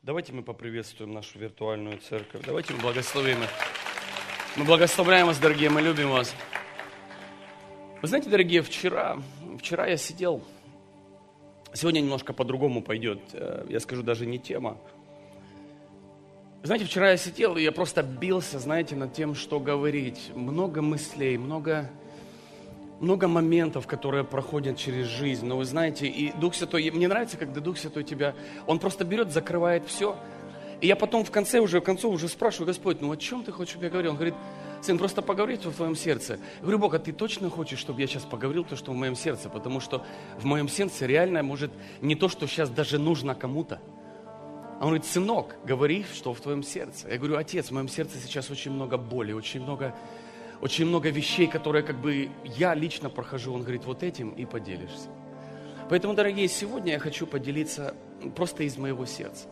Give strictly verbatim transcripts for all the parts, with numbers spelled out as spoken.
Давайте мы поприветствуем нашу виртуальную церковь. Давайте мы благословим их. Мы благословляем вас, дорогие, мы любим вас. Вы знаете, дорогие, вчера, вчера я сидел, сегодня немножко по-другому пойдет, я скажу, даже не тема. Знаете, вчера я сидел, и я просто бился, знаете, над тем, что говорить. Много мыслей, много, много моментов, которые проходят через жизнь. Но вы знаете, и Дух Святой, мне нравится, когда Дух Святой тебя, Он просто берет, закрывает все. И я потом в конце уже, в конце уже спрашиваю: Господь, ну о чем ты хочешь, чтобы я говорил? Он говорит: сын, просто поговорить в твоем сердце. Я говорю: Бог, а ты точно хочешь, чтобы я сейчас поговорил то, что в моем сердце? Потому что в моем сердце реально может не то, что сейчас даже нужно кому-то. А он говорит: сынок, говори, что в твоем сердце. Я говорю: отец, в моем сердце сейчас очень много боли, очень много, очень много вещей, которые как бы я лично прохожу. Он говорит: вот этим и поделишься. Поэтому, дорогие, сегодня я хочу поделиться просто из моего сердца.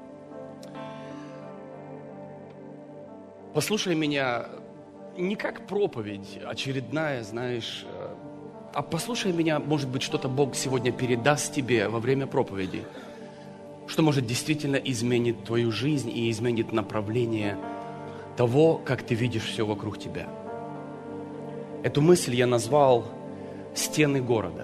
Послушай меня не как проповедь очередная, знаешь, а послушай меня, может быть, что-то Бог сегодня передаст тебе во время проповеди, что, может, действительно изменит твою жизнь и изменит направление того, как ты видишь все вокруг тебя. Эту мысль я назвал «Стены города».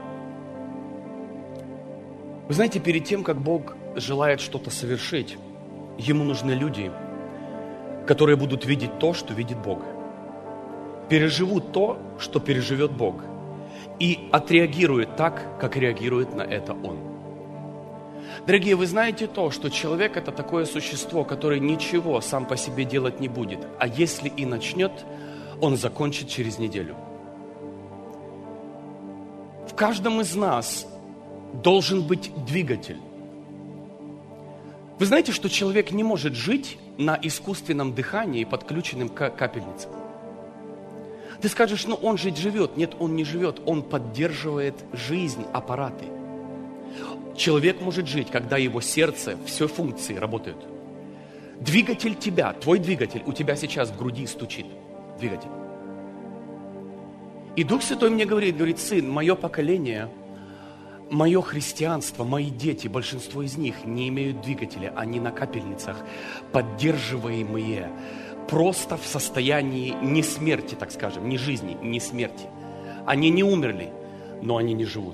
Вы знаете, перед тем, как Бог желает что-то совершить, Ему нужны люди, которые будут видеть то, что видит Бог, переживут то, что переживет Бог, и отреагируют так, как реагирует на это Он. Дорогие, вы знаете то, что человек – это такое существо, которое ничего сам по себе делать не будет, а если и начнет, он закончит через неделю. В каждом из нас должен быть двигатель. Вы знаете, что человек не может жить на искусственном дыхании, подключенным к капельницам? Ты скажешь: ну он же живет. Нет, он не живет, он поддерживает жизнь, аппараты. Человек может жить, когда его сердце, все функции работают. Двигатель тебя, твой двигатель у тебя сейчас в груди стучит. Двигатель. И Дух Святой мне говорит, говорит: сын, мое поколение, мое христианство, мои дети, большинство из них не имеют двигателя, они на капельницах, поддерживаемые просто в состоянии не смерти, так скажем, не жизни, не смерти. Они не умерли, но они не живут.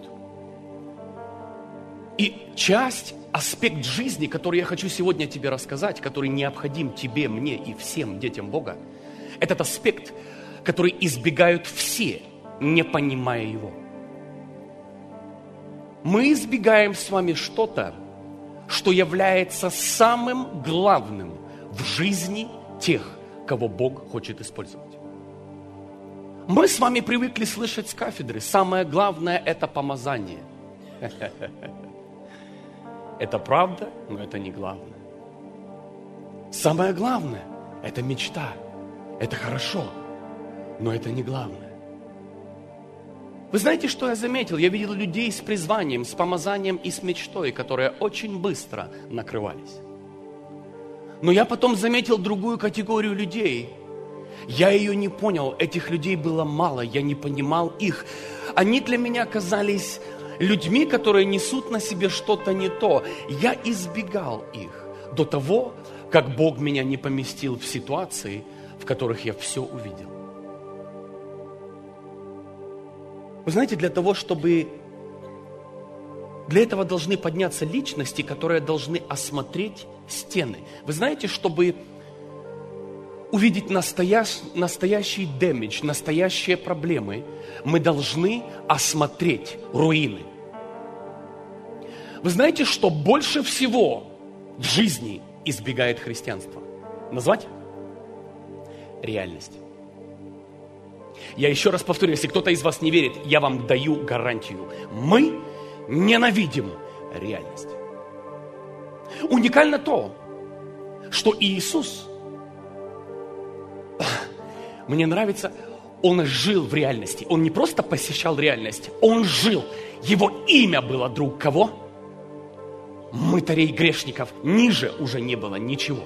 И часть, аспект жизни, который я хочу сегодня тебе рассказать, который необходим тебе, мне и всем детям Бога, этот аспект, который избегают все, не понимая его. Мы избегаем с вами что-то, что является самым главным в жизни тех, кого Бог хочет использовать. Мы с вами привыкли слышать с кафедры: самое главное – это помазание. Это правда, но это не главное. Самое главное – это мечта. Это хорошо, но это не главное. Вы знаете, что я заметил? Я видел людей с призванием, с помазанием и с мечтой, которые очень быстро накрывались. Но я потом заметил другую категорию людей. Я ее не понял, этих людей было мало, я не понимал их. Они для меня казались людьми, которые несут на себе что-то не то. Я избегал их до того, как Бог меня не поместил в ситуации, в которых я все увидел. Вы знаете, для того, чтобы... Для этого должны подняться личности, которые должны осмотреть стены. Вы знаете, чтобы увидеть настоящий, настоящий дэмидж, настоящие проблемы, мы должны осмотреть руины. Вы знаете, что больше всего в жизни избегает христианства? Назвать? Реальность. Я еще раз повторю, если кто-то из вас не верит, я вам даю гарантию. Мы ненавидим реальность. Уникально то, что Иисус, мне нравится, Он жил в реальности. Он не просто посещал реальность, Он жил. Его имя было друг кого? Мытарей, грешников. Ниже уже не было ничего.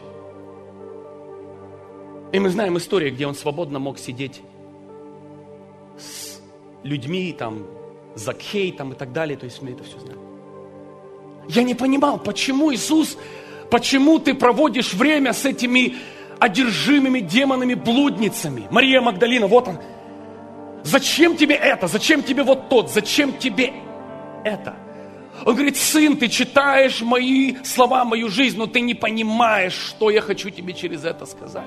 И мы знаем историю, где Он свободно мог сидеть с людьми, там, Закхей там, и так далее. То есть мы это все знаем. Я не понимал, почему Иисус Почему ты проводишь время с этими одержимыми демонами блудницами? Мария Магдалина, вот он. Зачем тебе это? Зачем тебе вот тот? Зачем тебе это? Он говорит: сын, ты читаешь мои слова, мою жизнь, но ты не понимаешь, что я хочу тебе через это сказать.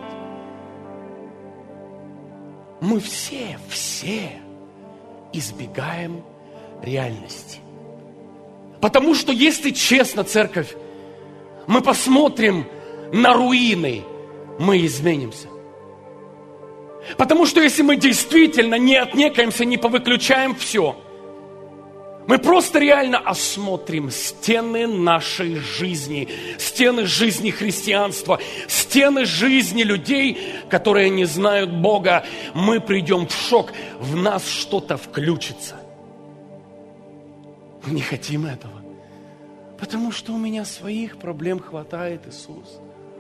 Мы все, все избегаем реальности. Потому что, если честно, церковь, мы посмотрим на руины, мы изменимся. Потому что если мы действительно не отнекаемся, не повыключаем все, мы просто реально осмотрим стены нашей жизни, стены жизни христианства, стены жизни людей, которые не знают Бога. Мы придем в шок, в нас что-то включится. Мы не хотим этого, потому что у меня своих проблем хватает, Иисус.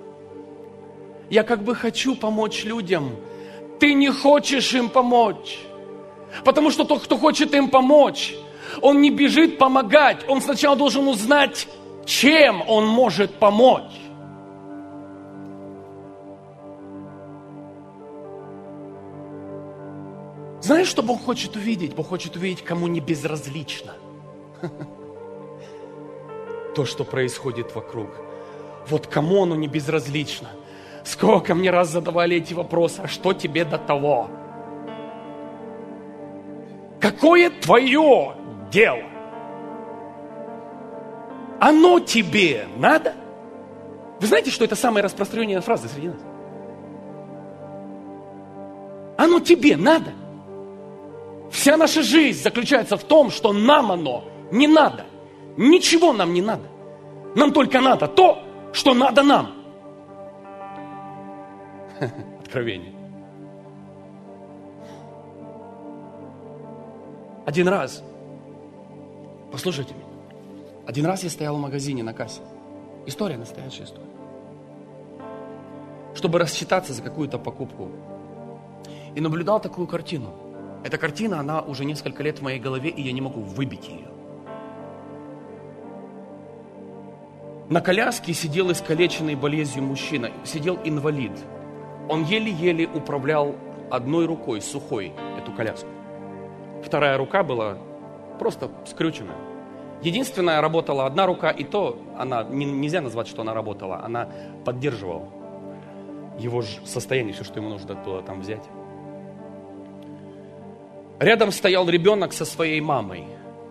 Я как бы хочу помочь людям. Ты не хочешь им помочь, потому что тот, кто хочет им помочь, он не бежит помогать, он сначала должен узнать, чем он может помочь. Знаешь, что Бог хочет увидеть? Бог хочет увидеть, кому не безразлично то, что происходит вокруг. Вот кому оно не безразлично. Сколько мне раз задавали эти вопросы: а что тебе до того? Какое твое дело? Оно тебе надо? Вы знаете, что это самая распространенная фраза среди нас? Оно тебе надо? Вся наша жизнь заключается в том, что нам оно не надо. Ничего нам не надо. Нам только надо то, что надо нам. Откровение. Один раз, послушайте меня, один раз я стоял в магазине на кассе. История, настоящая история. Чтобы рассчитаться за какую-то покупку. И наблюдал такую картину. Эта картина, она уже несколько лет в моей голове, и я не могу выбить ее. На коляске сидел искалеченный болезнью мужчина, сидел инвалид. Он еле-еле управлял одной рукой, сухой, эту коляску. Вторая рука была просто скрюченная. Единственная работала одна рука, и то она, не, нельзя назвать, что она работала, она поддерживала его состояние, что ему нужно было там взять. Рядом стоял ребенок со своей мамой.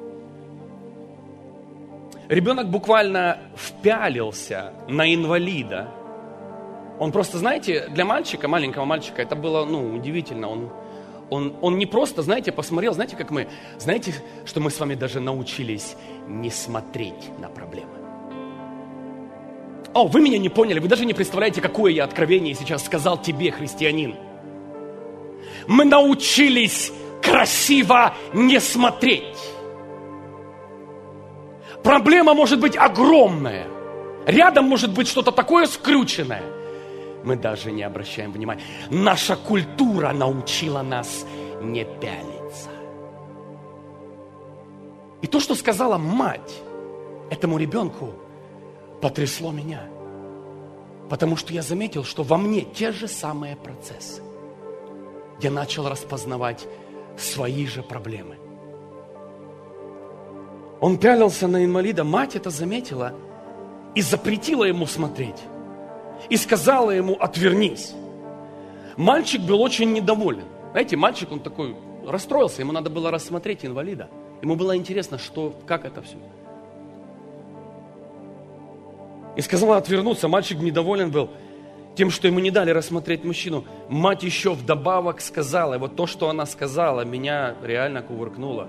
Ребенок буквально впялился на инвалида. Он просто, знаете, для мальчика, маленького мальчика, это было, ну, удивительно. Он, он, он не просто, знаете, посмотрел, знаете, как мы, знаете, что мы с вами даже научились не смотреть на проблемы. О, вы меня не поняли, вы даже не представляете, какое я откровение сейчас сказал тебе, христианин. Мы научились красиво не смотреть. Проблема может быть огромная. Рядом может быть что-то такое скрюченное. Мы даже не обращаем внимания. Наша культура научила нас не пялиться. И то, что сказала мать этому ребенку, потрясло меня. Потому что я заметил, что во мне те же самые процессы. Я начал распознавать свои же проблемы. Он пялился на инвалида, мать это заметила и запретила ему смотреть. И сказала ему: отвернись. Мальчик был очень недоволен. Знаете, мальчик, он такой расстроился, ему надо было рассмотреть инвалида. Ему было интересно, что, как это все. И сказала отвернуться. Мальчик недоволен был тем, что ему не дали рассмотреть мужчину. Мать еще вдобавок сказала, и вот то, что она сказала, меня реально кувыркнуло.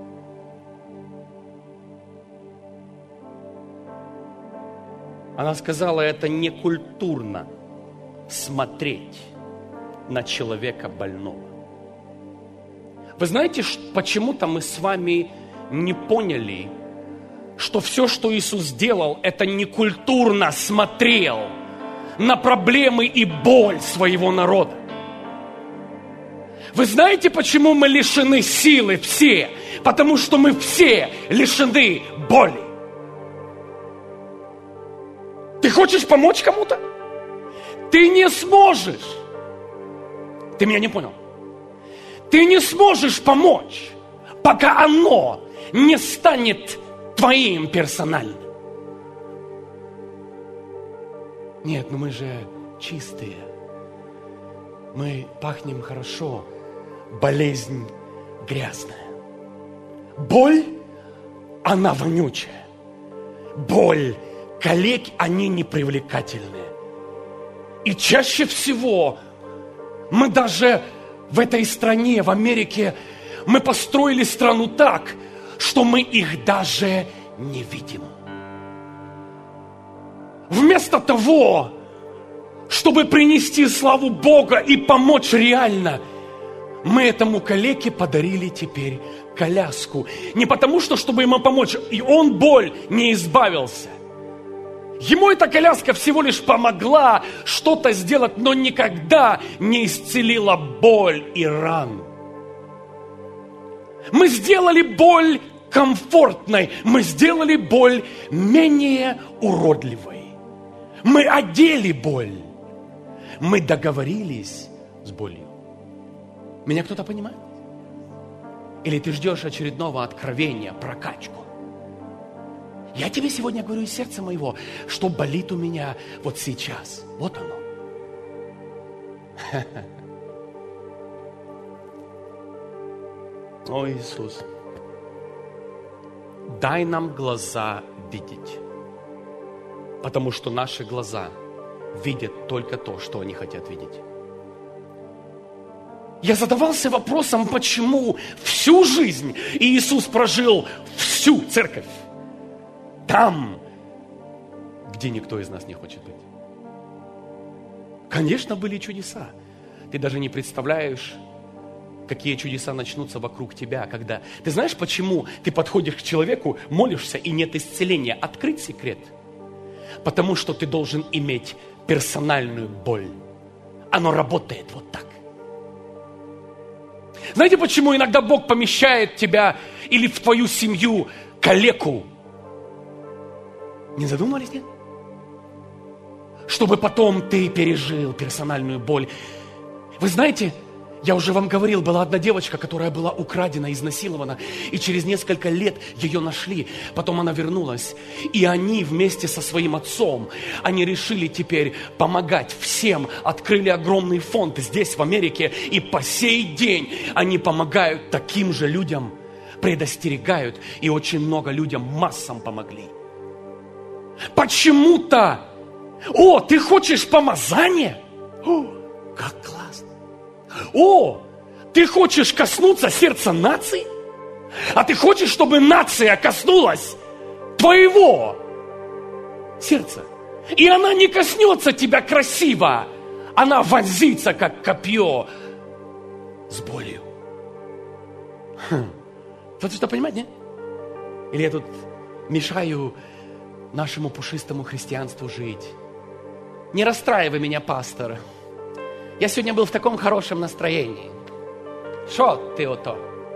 Она сказала: это не культурно смотреть на человека больного. Вы знаете, почему-то мы с вами не поняли, что все, что Иисус сделал, это не культурно смотрел на проблемы и боль своего народа. Вы знаете, почему мы лишены силы все? Потому что мы все лишены боли. Ты хочешь помочь кому-то? Ты не сможешь. Ты меня не понял. Ты не сможешь помочь, пока оно не станет твоим персональным. Нет, ну мы же чистые. Мы пахнем хорошо. Болезнь грязная. Боль, она вонючая. Боль, калеки, они непривлекательные. И чаще всего мы даже в этой стране, в Америке, мы построили страну так, что мы их даже не видим. Вместо того, чтобы принести славу Бога и помочь реально, мы этому калеке подарили теперь коляску. Не потому, что чтобы ему помочь, и он боль не избавился. Ему эта коляска всего лишь помогла что-то сделать, но никогда не исцелила боль и рану. Мы сделали боль комфортной, мы сделали боль менее уродливой. Мы одели боль. Мы договорились с болью. Меня кто-то понимает? Или ты ждешь очередного откровения, прокачку? Я тебе сегодня говорю из сердца моего, что болит у меня вот сейчас. Вот оно. О, Иисус, дай нам глаза видеть. Потому что наши глаза видят только то, что они хотят видеть. Я задавался вопросом, почему всю жизнь Иисус прожил всю церковь там, где никто из нас не хочет быть. Конечно, были чудеса. Ты даже не представляешь, какие чудеса начнутся вокруг тебя, когда... Ты знаешь, почему ты подходишь к человеку, молишься, и нет исцеления? Открыть секрет. Потому что ты должен иметь персональную боль. Оно работает вот так. Знаете, почему иногда Бог помещает тебя или в твою семью калеку? Не задумывались, нет? Чтобы потом ты пережил персональную боль. Вы знаете, я уже вам говорил, была одна девочка, которая была украдена, изнасилована, и через несколько лет ее нашли. Потом она вернулась, и они вместе со своим отцом, они решили теперь помогать всем, открыли огромный фонд здесь, в Америке, и по сей день они помогают таким же людям, предостерегают, и очень много людям, массам помогли. Почему-то, о, ты хочешь помазания? О, как классно! О, ты хочешь коснуться сердца нации? А ты хочешь, чтобы нация коснулась твоего сердца? И она не коснется тебя красиво. Она вонзится, как копье, с болью. Хм. Кто-то что понимает, нет? Или я тут мешаю нашему пушистому христианству жить? Не расстраивай меня, пастор. Я сегодня был в таком хорошем настроении. Шо ты ото?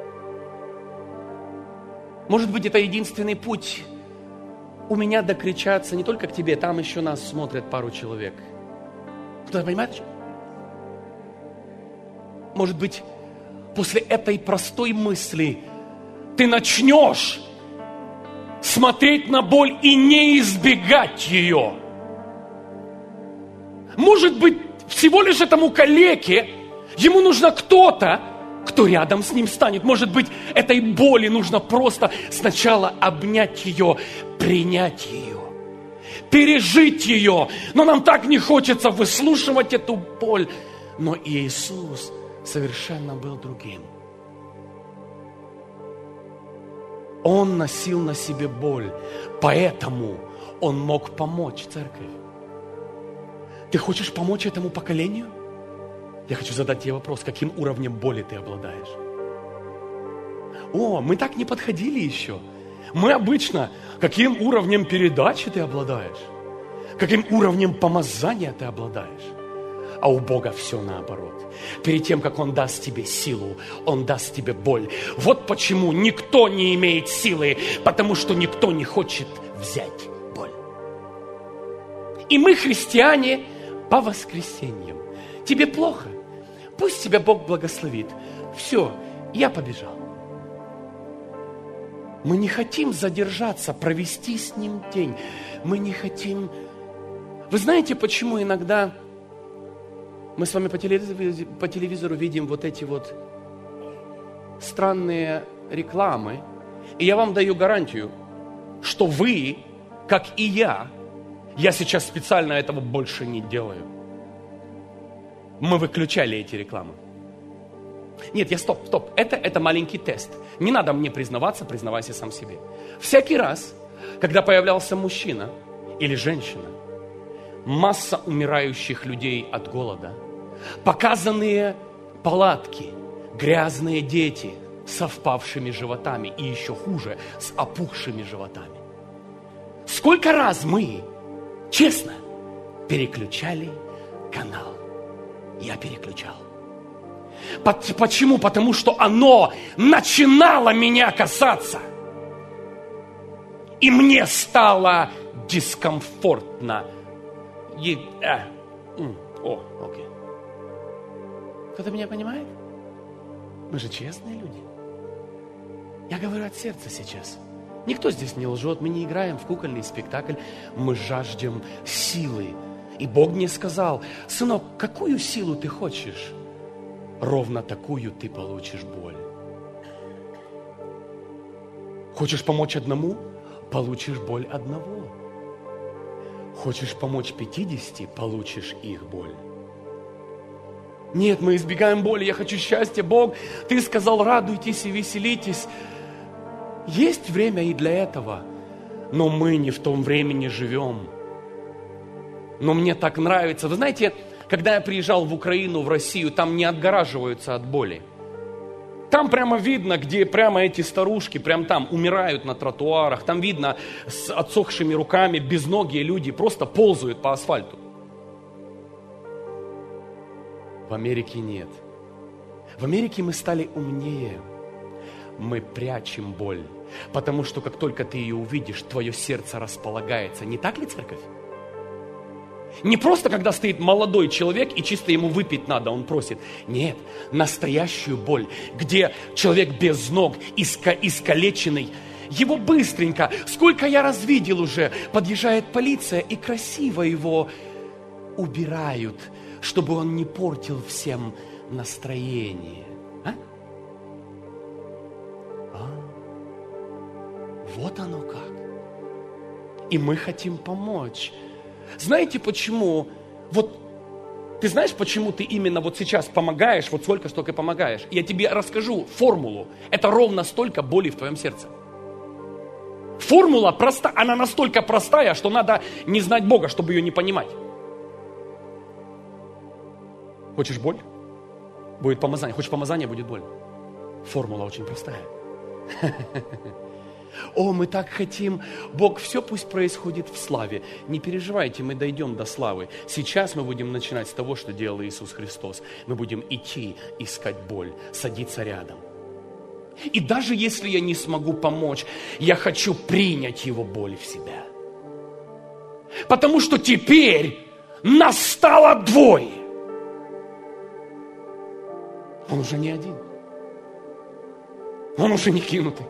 Может быть, это единственный путь у меня докричаться не только к тебе, там еще нас смотрят пару человек. Кто-то понимает? Может быть, после этой простой мысли ты начнешь смотреть на боль и не избегать ее. Может быть, всего лишь этому калеке ему нужно кто-то, кто рядом с ним станет. Может быть, этой боли нужно просто сначала обнять ее, принять ее, пережить ее. Но нам так не хочется выслушивать эту боль. Но Иисус совершенно был другим. Он носил на себе боль, поэтому Он мог помочь церкви. Ты хочешь помочь этому поколению? Я хочу задать тебе вопрос, каким уровнем боли ты обладаешь? О, мы так не подходили еще. Мы обычно, каким уровнем передачи ты обладаешь? Каким уровнем помазания ты обладаешь? А у Бога все наоборот. Перед тем, как Он даст тебе силу, Он даст тебе боль. Вот почему никто не имеет силы, потому что никто не хочет взять боль. И мы христиане по воскресеньям. Тебе плохо? Пусть тебя Бог благословит. Все, я побежал. Мы не хотим задержаться, провести с Ним день. Мы не хотим... Вы знаете, почему иногда мы с вами по телевизору, по телевизору видим вот эти вот странные рекламы? И я вам даю гарантию, что вы, как и я, я сейчас специально этого больше не делаю. Мы выключали эти рекламы. Нет, я стоп, стоп. Это, это маленький тест. Не надо мне признаваться, признавайся сам себе. Всякий раз, когда появлялся мужчина или женщина, масса умирающих людей от голода, показанные палатки, грязные дети со впавшими животами и еще хуже, с опухшими животами. Сколько раз мы, честно, переключали канал? Я переключал. Почему? Потому что оно начинало меня касаться. И мне стало дискомфортно. И, а, м, о, окей. Кто-то меня понимает? Мы же честные люди. Я говорю от сердца сейчас. Никто здесь не лжет. Мы не играем в кукольный спектакль. Мы жаждем силы. И Бог мне сказал: сынок, какую силу ты хочешь? Ровно такую ты получишь боль. Хочешь помочь одному? Получишь боль одного. Хочешь помочь пятидесяти? Получишь их боль. Нет, мы избегаем боли. Я хочу счастья. Бог, ты сказал, радуйтесь и веселитесь. Есть время и для этого. Но мы не в том времени живем. Но мне так нравится. Вы знаете, когда я приезжал в Украину, в Россию, там не отгораживаются от боли. Там прямо видно, где прямо эти старушки, прям там умирают на тротуарах. Там видно с отсохшими руками безногие люди просто ползают по асфальту. В Америке нет. В Америке мы стали умнее. Мы прячем боль. Потому что как только ты ее увидишь, твое сердце располагается. Не так ли, церковь? Не просто, когда стоит молодой человек и чисто ему выпить надо, он просит. Нет, настоящую боль, где человек без ног, иска, искалеченный. Его быстренько, сколько я раз видел уже, подъезжает полиция и красиво его убирают, чтобы он не портил всем настроение. А? А? Вот оно как. И мы хотим помочь. Знаете почему? Вот ты знаешь, почему ты именно вот сейчас помогаешь, вот сколько, столько и помогаешь? Я тебе расскажу формулу. Это ровно столько боли в твоем сердце. Формула проста, она настолько простая, что надо не знать Бога, чтобы ее не понимать. Хочешь боль? Будет помазание. Хочешь помазание? Будет боль. Формула очень простая. О, мы так хотим. Бог, все пусть происходит в славе. Не переживайте, мы дойдем до славы. Сейчас мы будем начинать с того, что делал Иисус Христос. Мы будем идти, искать боль, садиться рядом. И даже если я не смогу помочь, я хочу принять Его боль в себя. Потому что теперь нас стало двое. Он уже не один. Он уже не кинутый.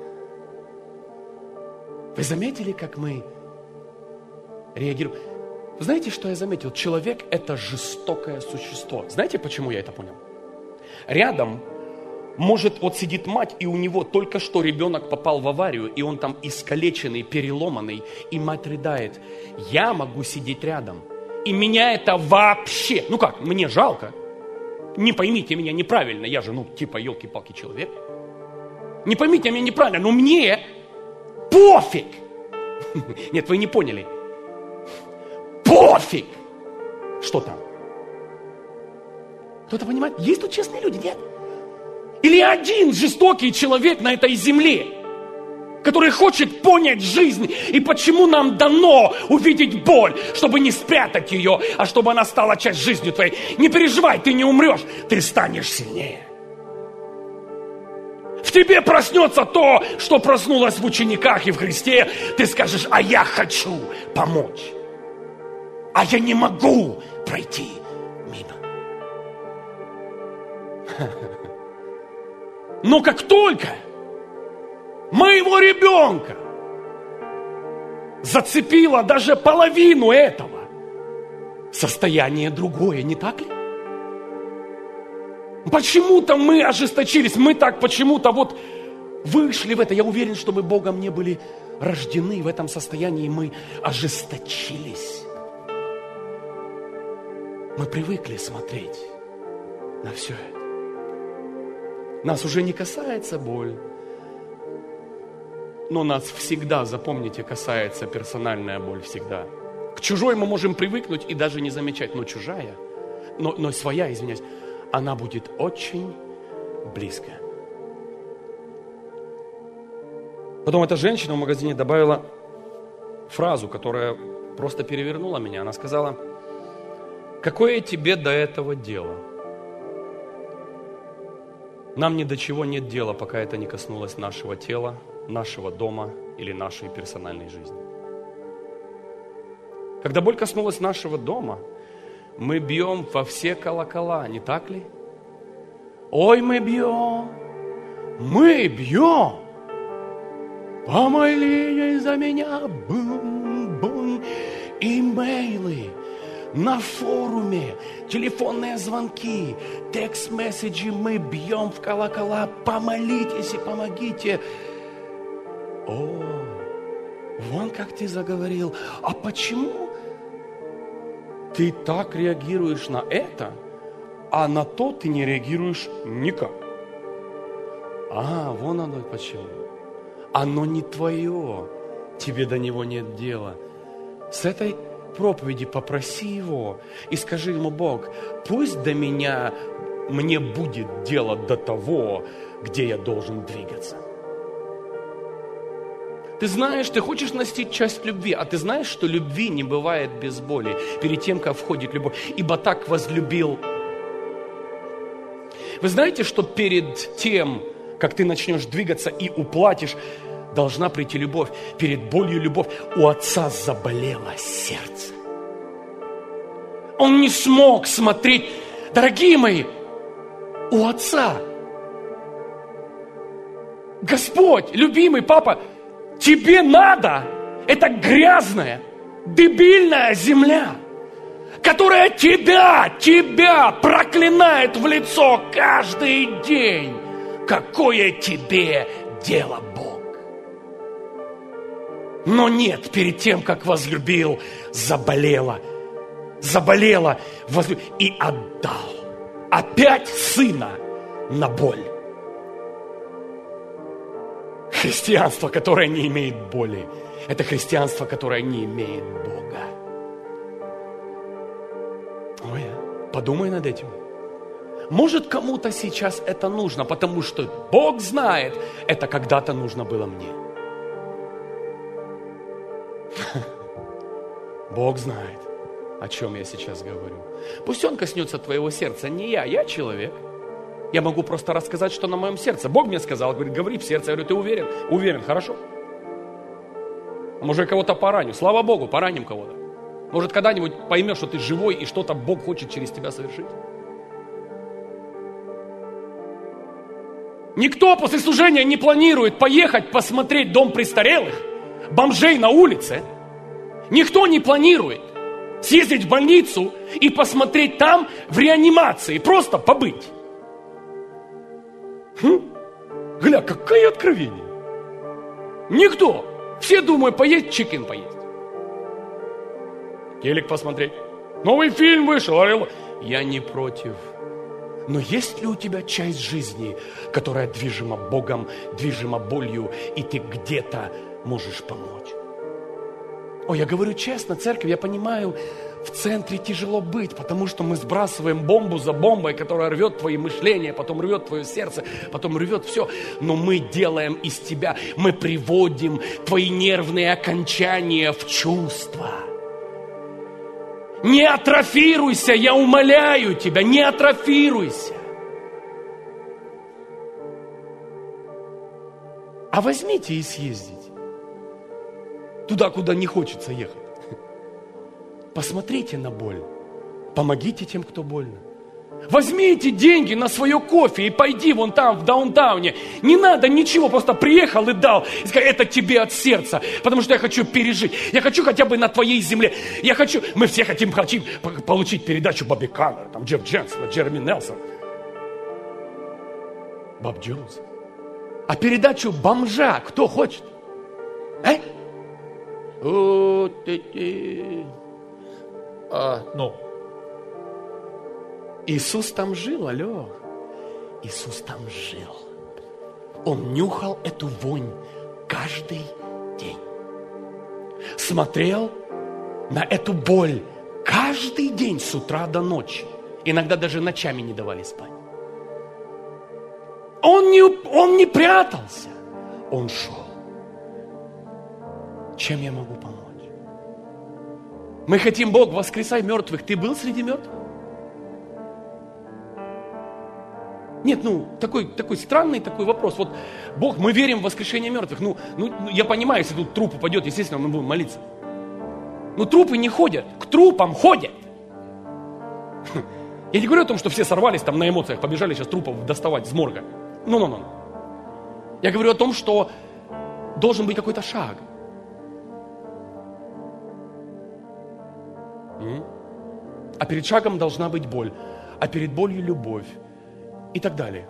Вы заметили, как мы реагируем? Вы знаете, что я заметил? Человек – это жестокое существо. Знаете, почему я это понял? Рядом может, вот сидит мать, и у него только что ребенок попал в аварию, и он там искалеченный, переломанный, и мать рыдает. Я могу сидеть рядом, и меня это вообще, ну как, мне жалко. Не поймите меня неправильно, я же, ну, типа, елки-палки человек. Не поймите меня неправильно, но мне пофиг. Нет, вы не поняли. Пофиг. Что там? Кто-то понимает? Есть тут честные люди, нет? Или один жестокий человек на этой земле, который хочет понять жизнь и почему нам дано увидеть боль, чтобы не спрятать ее, а чтобы она стала часть жизни твоей. Не переживай, ты не умрешь, ты станешь сильнее. В тебе проснется то, что проснулось в учениках и в Христе. Ты скажешь, а я хочу помочь. а я не могу пройти мимо. Но как только моего ребенка зацепило даже половину этого, состояние другое, не так ли? Почему-то мы ожесточились, мы так почему-то вот вышли в это. Я уверен, что мы Богом не были рождены в этом состоянии, мы ожесточились. Мы привыкли смотреть на все это. Нас уже не касается боль, но нас всегда, запомните, касается персональная боль всегда. К чужой мы можем привыкнуть и даже не замечать, но чужая, но, но своя, извиняюсь, она будет очень близко. Потом эта женщина в магазине добавила фразу, которая просто перевернула меня. Она сказала: какое тебе до этого дело? Нам ни до чего нет дела, пока это не коснулось нашего тела, нашего дома или нашей персональной жизни. Когда боль коснулась нашего дома, мы бьем во все колокола, не так ли? Ой, мы бьем, мы бьем. Помолись за меня, бум-бум. Имейлы на форуме, телефонные звонки, текст-месседжи, мы бьем в колокола. Помолитесь и помогите. О, вон как ты заговорил. А почему ты так реагируешь на это, а на то ты не реагируешь никак? А, вон оно почему. Оно не твое, тебе до него нет дела. С этой проповеди попроси его и скажи ему: Бог, пусть до меня, мне будет дело до того, где я должен двигаться. Ты знаешь, ты хочешь носить часть любви, а ты знаешь, что любви не бывает без боли перед тем, как входит любовь. Ибо так возлюбил. Вы знаете, что перед тем, как ты начнешь двигаться и уплатишь, должна прийти любовь. Перед болью любовь. У отца заболело сердце. Он не смог смотреть. Дорогие мои, у отца, Господь, любимый папа, тебе надо, это грязная, дебильная земля, которая тебя, тебя проклинает в лицо каждый день. Какое тебе дело, Бог? Но нет, перед тем, как возлюбил, заболела, заболела, возлюбил и отдал опять сына на боль. Христианство, которое не имеет боли, это христианство, которое не имеет Бога. Ой, подумай над этим. Может, кому-то сейчас это нужно, потому что Бог знает, это когда-то нужно было мне. Бог знает, о чем я сейчас говорю. Пусть Он коснется твоего сердца, не я, я человек. Я могу просто рассказать, что на моем сердце. Бог мне сказал, говорит, говори в сердце. Я говорю, ты уверен? Уверен, хорошо. Может, я кого-то пораню. Слава Богу, пораним кого-то. Может, когда-нибудь поймешь, что ты живой и что-то Бог хочет через тебя совершить. Никто после служения не планирует поехать посмотреть дом престарелых, бомжей на улице. Никто не планирует съездить в больницу и посмотреть там в реанимации, просто побыть. Хм? Гля, какое откровение. Никто. Все думают, поесть чикен поесть. Телек посмотреть. Новый фильм вышел. Я не против. Но есть ли у тебя часть жизни, которая движима Богом, движима болью, и ты где-то можешь помочь? О, я говорю честно, церковь, я понимаю, в центре тяжело быть, потому что мы сбрасываем бомбу за бомбой, которая рвет твои мышления, потом рвет твое сердце, потом рвет все. Но мы делаем из тебя, мы приводим твои нервные окончания в чувства. Не атрофируйся, я умоляю тебя, не атрофируйся. А возьмите и съездите туда, куда не хочется ехать. посмотрите на боль. Помогите тем, кто больно. Возьмите деньги на свое кофе и пойди вон там, в даунтауне. Не надо ничего, просто приехал и дал. И сказал, это тебе от сердца, потому что я хочу пережить. Я хочу хотя бы на твоей земле. Я хочу, мы все хотим, хотим получить передачу Бобби Каннера, там Джефф Дженсона, Джереми Нелсон, Боб Джонс. А передачу бомжа кто хочет? А? О, ты, ты. А, ну. Иисус там жил, алло. Иисус там жил. Он нюхал эту вонь каждый день. Смотрел на эту боль каждый день с утра до ночи. Иногда даже ночами не давали спать. Он не, он не прятался. Он шел. Чем я могу помочь? Мы хотим, Бог, воскресай мертвых. Ты был среди мертвых? Нет, ну, такой, такой странный такой вопрос. Вот, Бог, мы верим в воскрешение мертвых. Ну, ну, я понимаю, если тут труп упадет, естественно, мы будем молиться. Но трупы не ходят, к трупам ходят. Я не говорю о том, что все сорвались там на эмоциях, побежали сейчас трупов доставать из морга. Ну-ну-ну. Я говорю о том, что должен быть какой-то шаг. А перед шагом должна быть боль. А перед болью любовь. И так далее.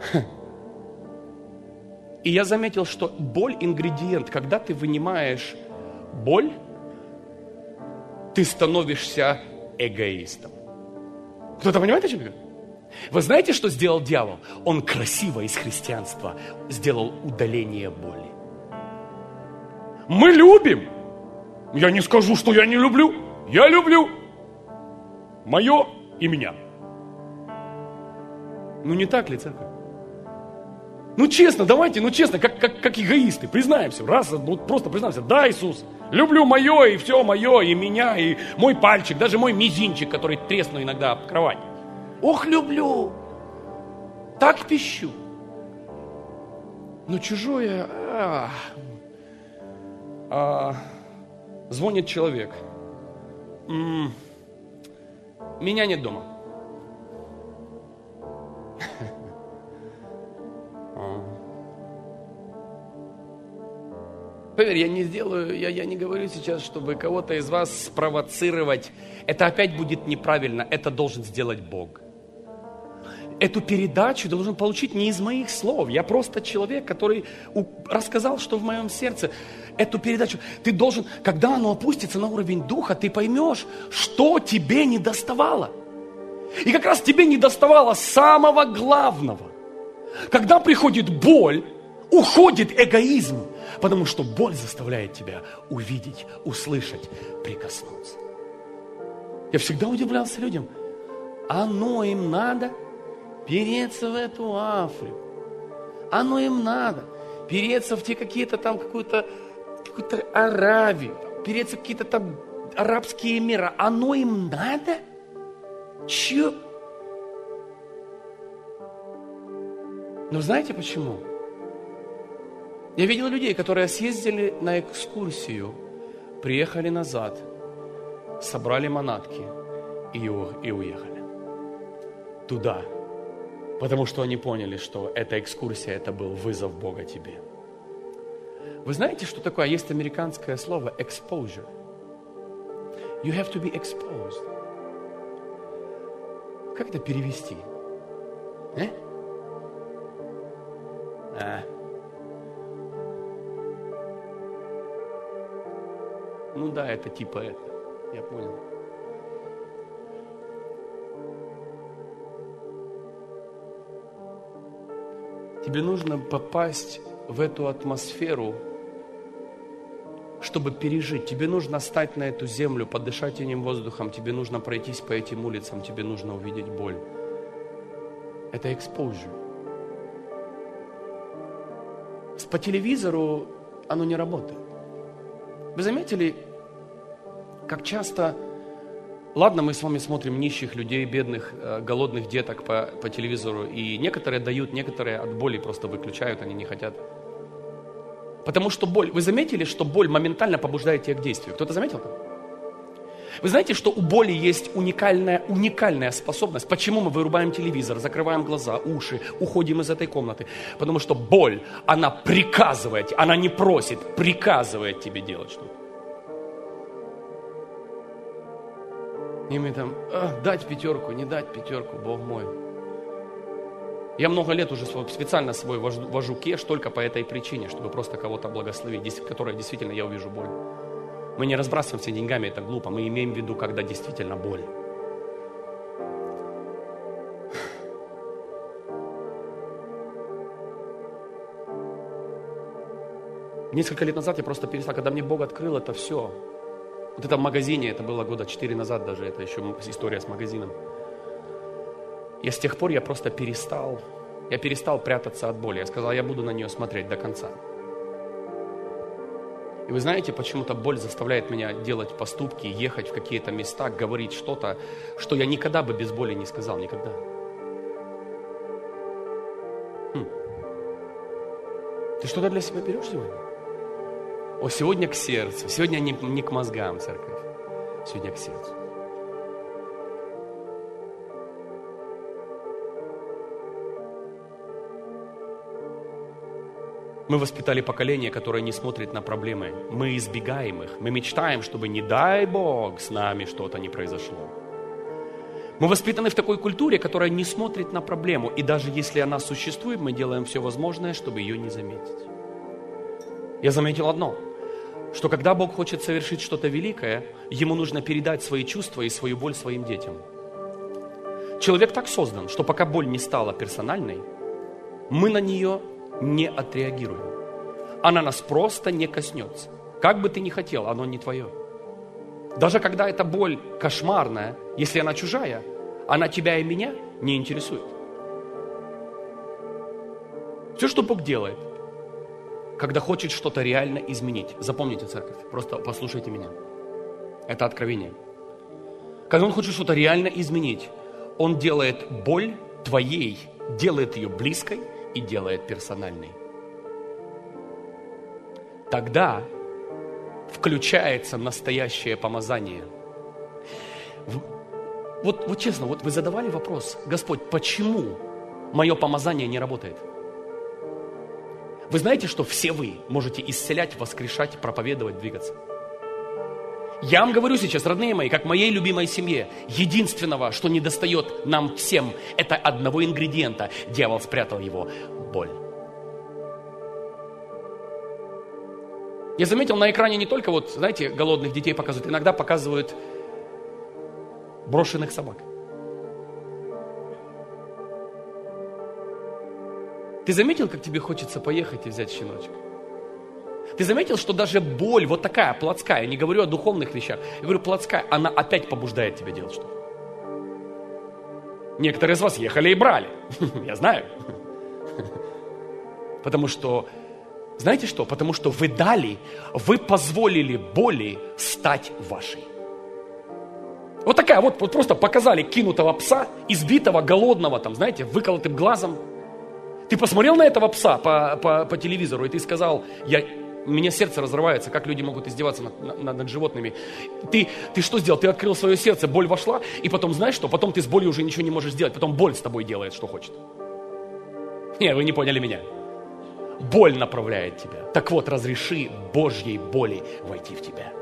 И я заметил, что боль ингредиент. Когда ты вынимаешь боль, ты становишься эгоистом. Кто-то понимает, о чем я говорю? Вы знаете, что сделал дьявол? Он красиво из христианства сделал удаление боли. Мы любим. Я не скажу, что я не люблю. Я люблю. Мое и меня. Ну не так ли, церковь? Ну честно, давайте, ну честно, как, как, как эгоисты, признаемся. Раз, ну просто признаемся, да, Иисус, люблю мое и все мое, и меня, и мой пальчик, даже мой мизинчик, который тресну иногда об кровать. Ох, люблю, так пищу. Но чужое, а, а, звонит человек. М-м, меня нет дома. Поверь, я не сделаю, я, я не говорю сейчас, чтобы кого-то из вас спровоцировать. Это опять будет неправильно, это должен сделать Бог. Эту передачу должен получить не из моих слов. Я просто человек, который рассказал, что в моем сердце. Эту передачу ты должен, когда оно опустится на уровень духа, ты поймешь, что тебе не доставало. И как раз тебе не доставало самого главного. Когда приходит боль, уходит эгоизм, потому что боль заставляет тебя увидеть, услышать, прикоснуться. Я всегда удивлялся людям. Оно им надо переться в эту Африку. Оно им надо переться в те какие-то там, какую-то, какую-то Аравию, переться в какие-то там арабские мира. Оно им надо? Чё? Но знаете почему? Я видел людей, которые съездили на экскурсию, приехали назад, собрали манатки и, и уехали. Туда. Потому что они поняли, что эта экскурсия, это был вызов Бога тебе. Вы знаете, что такое? Есть американское слово exposure. You have to be exposed. Как это перевести? Э? А. Ну да, это типа это. Я понял. Тебе нужно попасть в эту атмосферу, чтобы пережить. Тебе нужно стать на эту землю, подышать этим воздухом. Тебе нужно пройтись по этим улицам. Тебе нужно увидеть боль. Это exposure. По телевизору оно не работает. Вы заметили, как часто... Ладно, мы с вами смотрим нищих людей, бедных, голодных деток по, по телевизору. И некоторые дают, некоторые от боли просто выключают, они не хотят. Потому что боль... Вы заметили, что боль моментально побуждает тебя к действию? Кто-то заметил это? Вы знаете, что у боли есть уникальная, уникальная способность? Почему мы вырубаем телевизор, закрываем глаза, уши, уходим из этой комнаты? Потому что боль, она приказывает, она не просит, приказывает тебе делать что-то. И мы там, а, дать пятерку, не дать пятерку, Бог мой. Я много лет уже специально с собой вожу, вожу кеш только по этой причине, чтобы просто кого-то благословить, которая действительно я увижу боль. Мы не разбрасываемся деньгами, это глупо. Мы имеем в виду, когда действительно боль. Несколько лет назад я просто перестал, когда мне Бог открыл это все. Вот это в магазине, это было года четыре назад даже, это еще история с магазином. И с тех пор я просто перестал, я перестал прятаться от боли. Я сказал, я буду на нее смотреть до конца. И вы знаете, почему-то боль заставляет меня делать поступки, ехать в какие-то места, говорить что-то, что я никогда бы без боли не сказал, никогда. Хм. Ты что-то для себя берешь сегодня? О, сегодня к сердцу. Сегодня не, не к мозгам, церковь. Сегодня к сердцу. Мы воспитали поколение, которое не смотрит на проблемы. Мы избегаем их. Мы мечтаем, чтобы, не дай Бог, с нами что-то не произошло. Мы воспитаны в такой культуре, которая не смотрит на проблему. И даже если она существует, мы делаем все возможное, чтобы ее не заметить. Я заметил одно, что когда Бог хочет совершить что-то великое, Ему нужно передать свои чувства и свою боль своим детям. Человек так создан, что пока боль не стала персональной, мы на нее не отреагируем. Она нас просто не коснется. Как бы ты ни хотел, оно не твое. Даже когда эта боль кошмарная, если она чужая, она тебя и меня не интересует. Все, что Бог делает, когда хочет что-то реально изменить. Запомните, церковь, просто послушайте меня. Это откровение. Когда Он хочет что-то реально изменить, Он делает боль твоей, делает ее близкой и делает персональной. Тогда включается настоящее помазание. Вот, вот честно, вот вы задавали вопрос, Господь, почему мое помазание не работает? Вы знаете, что все вы можете исцелять, воскрешать, проповедовать, двигаться? Я вам говорю сейчас, родные мои, как моей любимой семье, единственного, что недостает нам всем, это одного ингредиента. Дьявол спрятал его – боль. Я заметил на экране не только, вот, знаете, голодных детей показывают, иногда показывают брошенных собак. Ты заметил, как тебе хочется поехать и взять щеночка? Ты заметил, что даже боль вот такая, плотская, я не говорю о духовных вещах, я говорю плотская, она опять побуждает тебя делать что-то. Некоторые из вас ехали и брали, я знаю. Потому что, знаете что? Потому что вы дали, вы позволили боли стать вашей. Вот такая вот, вот просто показали кинутого пса, избитого, голодного, там, знаете, выколотым глазом. Ты посмотрел на этого пса по, по, по телевизору, и ты сказал, я, у меня сердце разрывается, как люди могут издеваться над, над, над животными. Ты, ты что сделал? Ты открыл свое сердце, боль вошла, и потом знаешь что? Потом ты с болью уже ничего не можешь сделать, потом боль с тобой делает, что хочет. Не, вы не поняли меня. Боль направляет тебя. Так вот, разреши Божьей боли войти в тебя.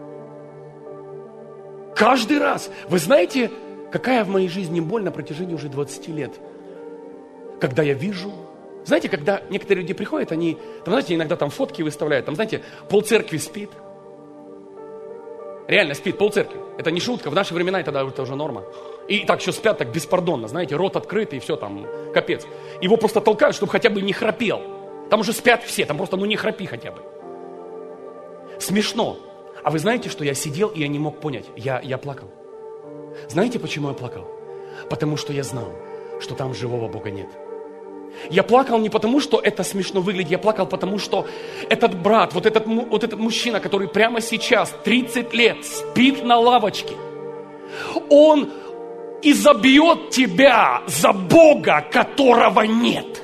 Каждый раз. Вы знаете, какая в моей жизни боль на протяжении уже двадцати лет? Когда я вижу, знаете, когда некоторые люди приходят, они, там, знаете, иногда там фотки выставляют, там, знаете, полцеркви спит. Реально спит, полцеркви. Это не шутка, в наши времена это, это уже норма. И так еще спят так беспардонно, знаете, рот открытый, и все там, капец. Его просто толкают, чтобы хотя бы не храпел. Там уже спят все, там просто, ну не храпи хотя бы. Смешно. А вы знаете, что я сидел, и я не мог понять, я, я плакал. Знаете, почему я плакал? Потому что я знал, что там живого Бога нет. Я плакал не потому, что это смешно выглядит, я плакал потому, что этот брат, вот этот, вот этот мужчина, который прямо сейчас, тридцать лет, спит на лавочке, он изобьет тебя за Бога, которого нет.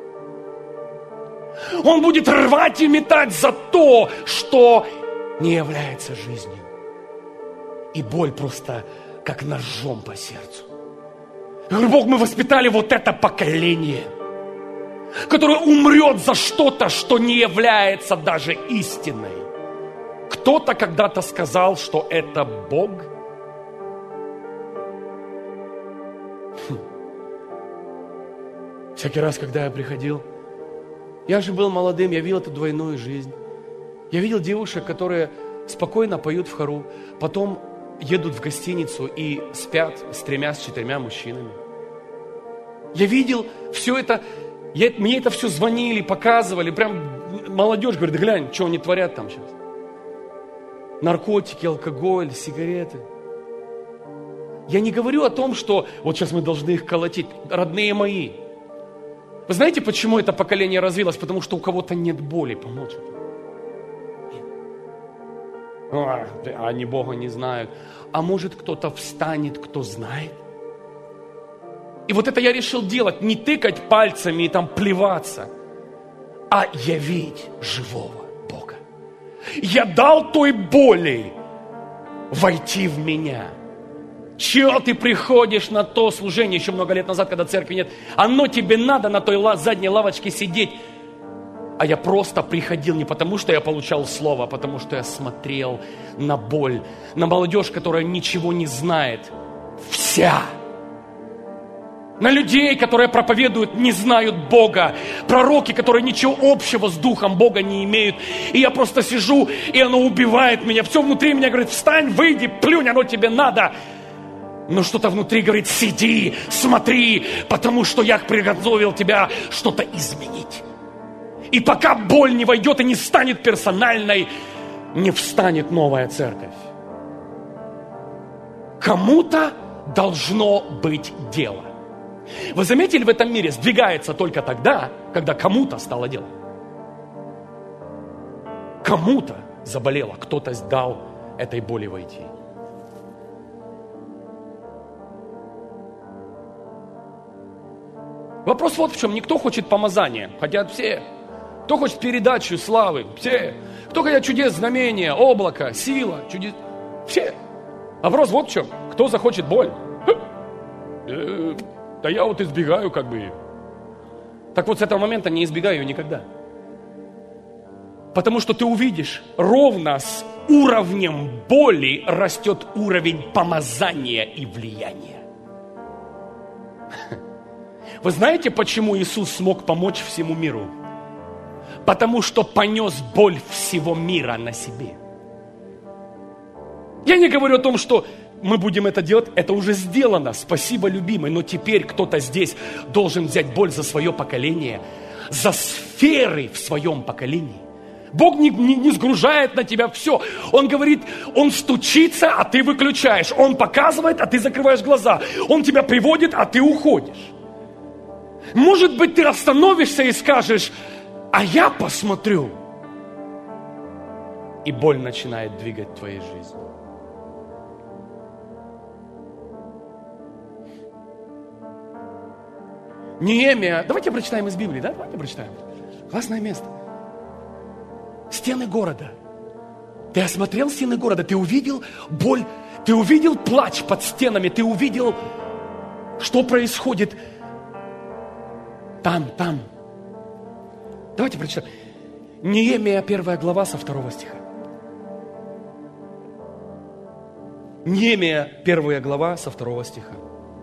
Он будет рвать и метать за то, что не является жизнью. И боль просто как ножом по сердцу. Я говорю: Бог, мы воспитали вот это поколение, которое умрет за что-то, что не является даже истиной. Кто-то когда-то сказал, что это Бог. Хм. Всякий раз, когда я приходил, я же был молодым, я видел эту двойную жизнь. Я видел девушек, которые спокойно поют в хору, потом едут в гостиницу и спят с тремя, с четырьмя мужчинами. Я видел все это, я, мне это все звонили, показывали, прям молодежь говорит: глянь, что они творят там сейчас. Наркотики, алкоголь, сигареты. Я не говорю о том, что вот сейчас мы должны их колотить, родные мои. Вы знаете, почему это поколение развилось? Потому что у кого-то нет боли помочь. А, они Бога не знают. А может, кто-то встанет, кто знает? И вот это я решил делать, не тыкать пальцами и там плеваться, а явить живого Бога. Я дал той боли войти в меня. Чего ты приходишь на то служение еще много лет назад, когда церкви нет? Оно тебе надо на той задней лавочке сидеть. А я просто приходил не потому, что я получал слово, а потому, что я смотрел на боль, на молодежь, которая ничего не знает. Вся. На людей, которые проповедуют, не знают Бога. Пророки, которые ничего общего с Духом Бога не имеют. И я просто сижу, и оно убивает меня. Все внутри меня говорит: встань, выйди, плюнь, оно тебе надо. Но что-то внутри говорит: сиди, смотри, потому что я приготовил тебя что-то изменить. И пока боль не войдет и не станет персональной, не встанет новая церковь. Кому-то должно быть дело. Вы заметили, в этом мире сдвигается только тогда, когда кому-то стало дело. Кому-то заболело, кто-то дал этой боли войти. Вопрос вот в чем. Никто хочет помазания, хотят все. Кто хочет передачу славы? Все. Кто хотят чудес, знамения, облако, сила, чудес? Все. Вопрос вот в чем. Кто захочет боль? Да я вот избегаю как бы ее. Так вот с этого момента не избегаю ее никогда. Потому что ты увидишь, ровно с уровнем боли растет уровень помазания и влияния. Вы знаете, почему Иисус смог помочь всему миру? Потому что понес боль всего мира на себе. Я не говорю о том, что мы будем это делать, это уже сделано. Спасибо, любимый. Но теперь кто-то здесь должен взять боль за свое поколение, за сферы в своем поколении. Бог не, не, не сгружает на тебя все. Он говорит, Он стучится, а ты выключаешь. Он показывает, а ты закрываешь глаза. Он тебя приводит, а ты уходишь. Может быть, ты остановишься и скажешь: а я посмотрю. И боль начинает двигать твоей жизнью. Неемия, давайте прочитаем из Библии, да? Давайте прочитаем. Классное место. Стены города. Ты осмотрел стены города, ты увидел боль, ты увидел плач под стенами, ты увидел, что происходит там, там. Давайте прочитаем. Неемия, первая глава, со второго стиха. Неемия, первая глава, со второго стиха.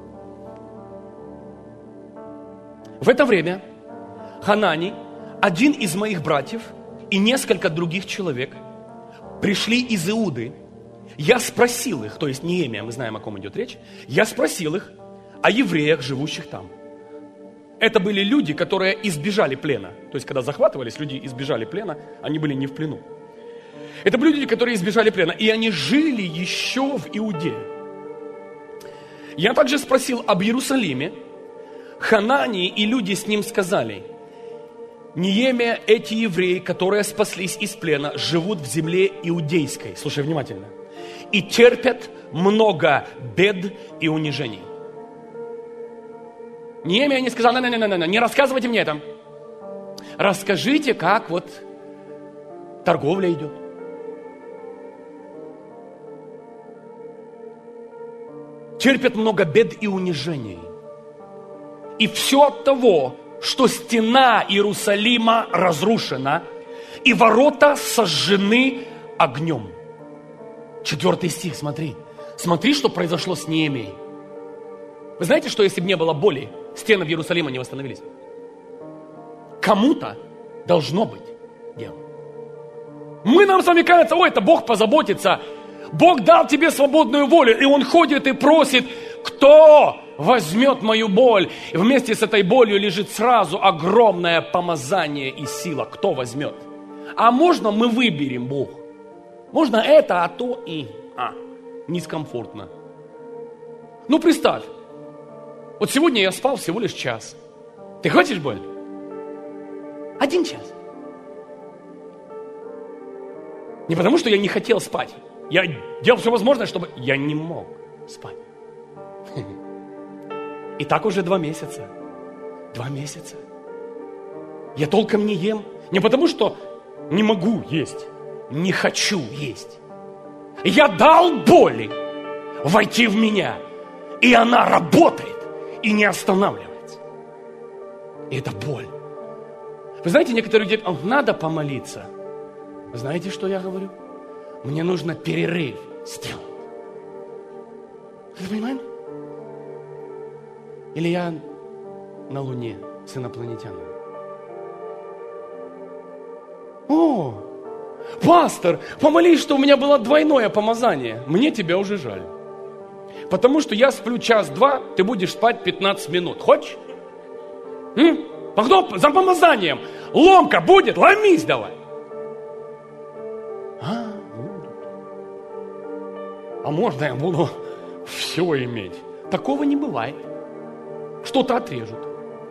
В это время Ханани, один из моих братьев, и несколько других человек пришли из Иуды. Я спросил их, то есть Неемия, мы знаем, о ком идет речь, я спросил их о евреях, живущих там. Это были люди, которые избежали плена. То есть, когда захватывались, люди избежали плена, они были не в плену. Это были люди, которые избежали плена, и они жили еще в Иудее. Я также спросил об Иерусалиме. Ханани и люди с ним сказали: Неемия, эти евреи, которые спаслись из плена, живут в земле иудейской. Слушай внимательно. И терпят много бед и унижений. Неемия не сказал: не, не, не, не, не рассказывайте мне это. Расскажите, как вот торговля идет. терпят много бед и унижений. И все от того, что стена Иерусалима разрушена, и ворота сожжены огнем. Четвертый стих, смотри. Смотри, что произошло с Неемией. Вы знаете, что если бы не было боли, стены в Иерусалиме не восстановились? Кому-то должно быть дело. Мы нам с вами кажется, ой, это Бог позаботится. Бог дал тебе свободную волю, и Он ходит и просит, кто возьмет мою боль. И вместе с этой болью лежит сразу огромное помазание и сила. Кто возьмет? А можно мы выберем, Бог? Можно это, а то и... А, дискомфортно. Ну, представь. Вот сегодня я спал всего лишь час. Ты хочешь боль? Один час. Не потому, что я не хотел спать. Я делал все возможное, чтобы... Я не мог спать. И так уже два месяца. Два месяца. Я толком не ем. Не потому, что не могу есть. Не хочу есть. Я дал боли войти в меня. И она работает. И не останавливается. И это боль. Вы знаете, некоторые люди говорят, надо помолиться. Вы знаете, что я говорю? Мне нужно перерыв сделать. Вы понимаете? Или я на Луне с инопланетянами. О, пастор, помолись, что у меня было двойное помазание. Мне тебя уже жаль. Потому что я сплю час-два, ты будешь спать пятнадцать минут. Хочешь? М? А кто за помазанием? Ломка будет? Ломись давай. А, будут. А можно я буду все иметь? Такого не бывает. Что-то отрежут.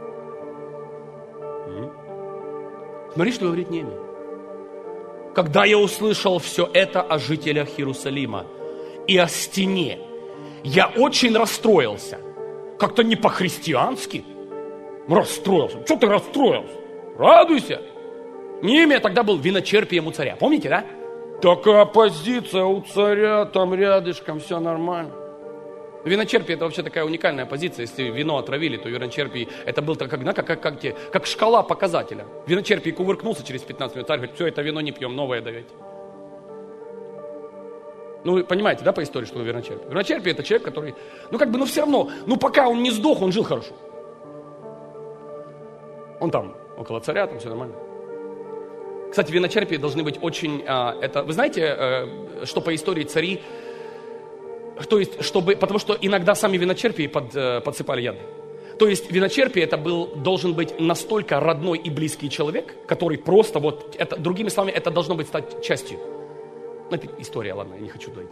М? Смотри, что говорит Неемия. Когда я услышал все это о жителях Иерусалима и о стене, я очень расстроился. Как-то не по-христиански. Расстроился. Что ты расстроился? Радуйся. Неемия тогда был виночерпием у царя. Помните, да? Такая позиция у царя, там рядышком, все нормально. Виночерпие – это вообще такая уникальная позиция. Если вино отравили, то виночерпий – это был как, как, как, как, как шкала показателя. Виночерпий кувыркнулся через пятнадцать минут. Царь говорит, все, это вино не пьем, новое давайте. Ну, вы понимаете, да, по истории, что такое виночерпий? Виночерпий – это человек, который, ну, как бы, ну, все равно, ну, пока он не сдох, он жил хорошо. Он там, около царя, там все нормально. Кстати, виночерпии должны быть очень, а, это, вы знаете, а, что по истории цари, то есть, чтобы, потому что иногда сами виночерпии под, а, подсыпали яд. То есть, виночерпий это был, должен быть настолько родной и близкий человек, который просто вот, это, другими словами, это должно быть стать частью. Ну, это история, ладно, я не хочу туда идти.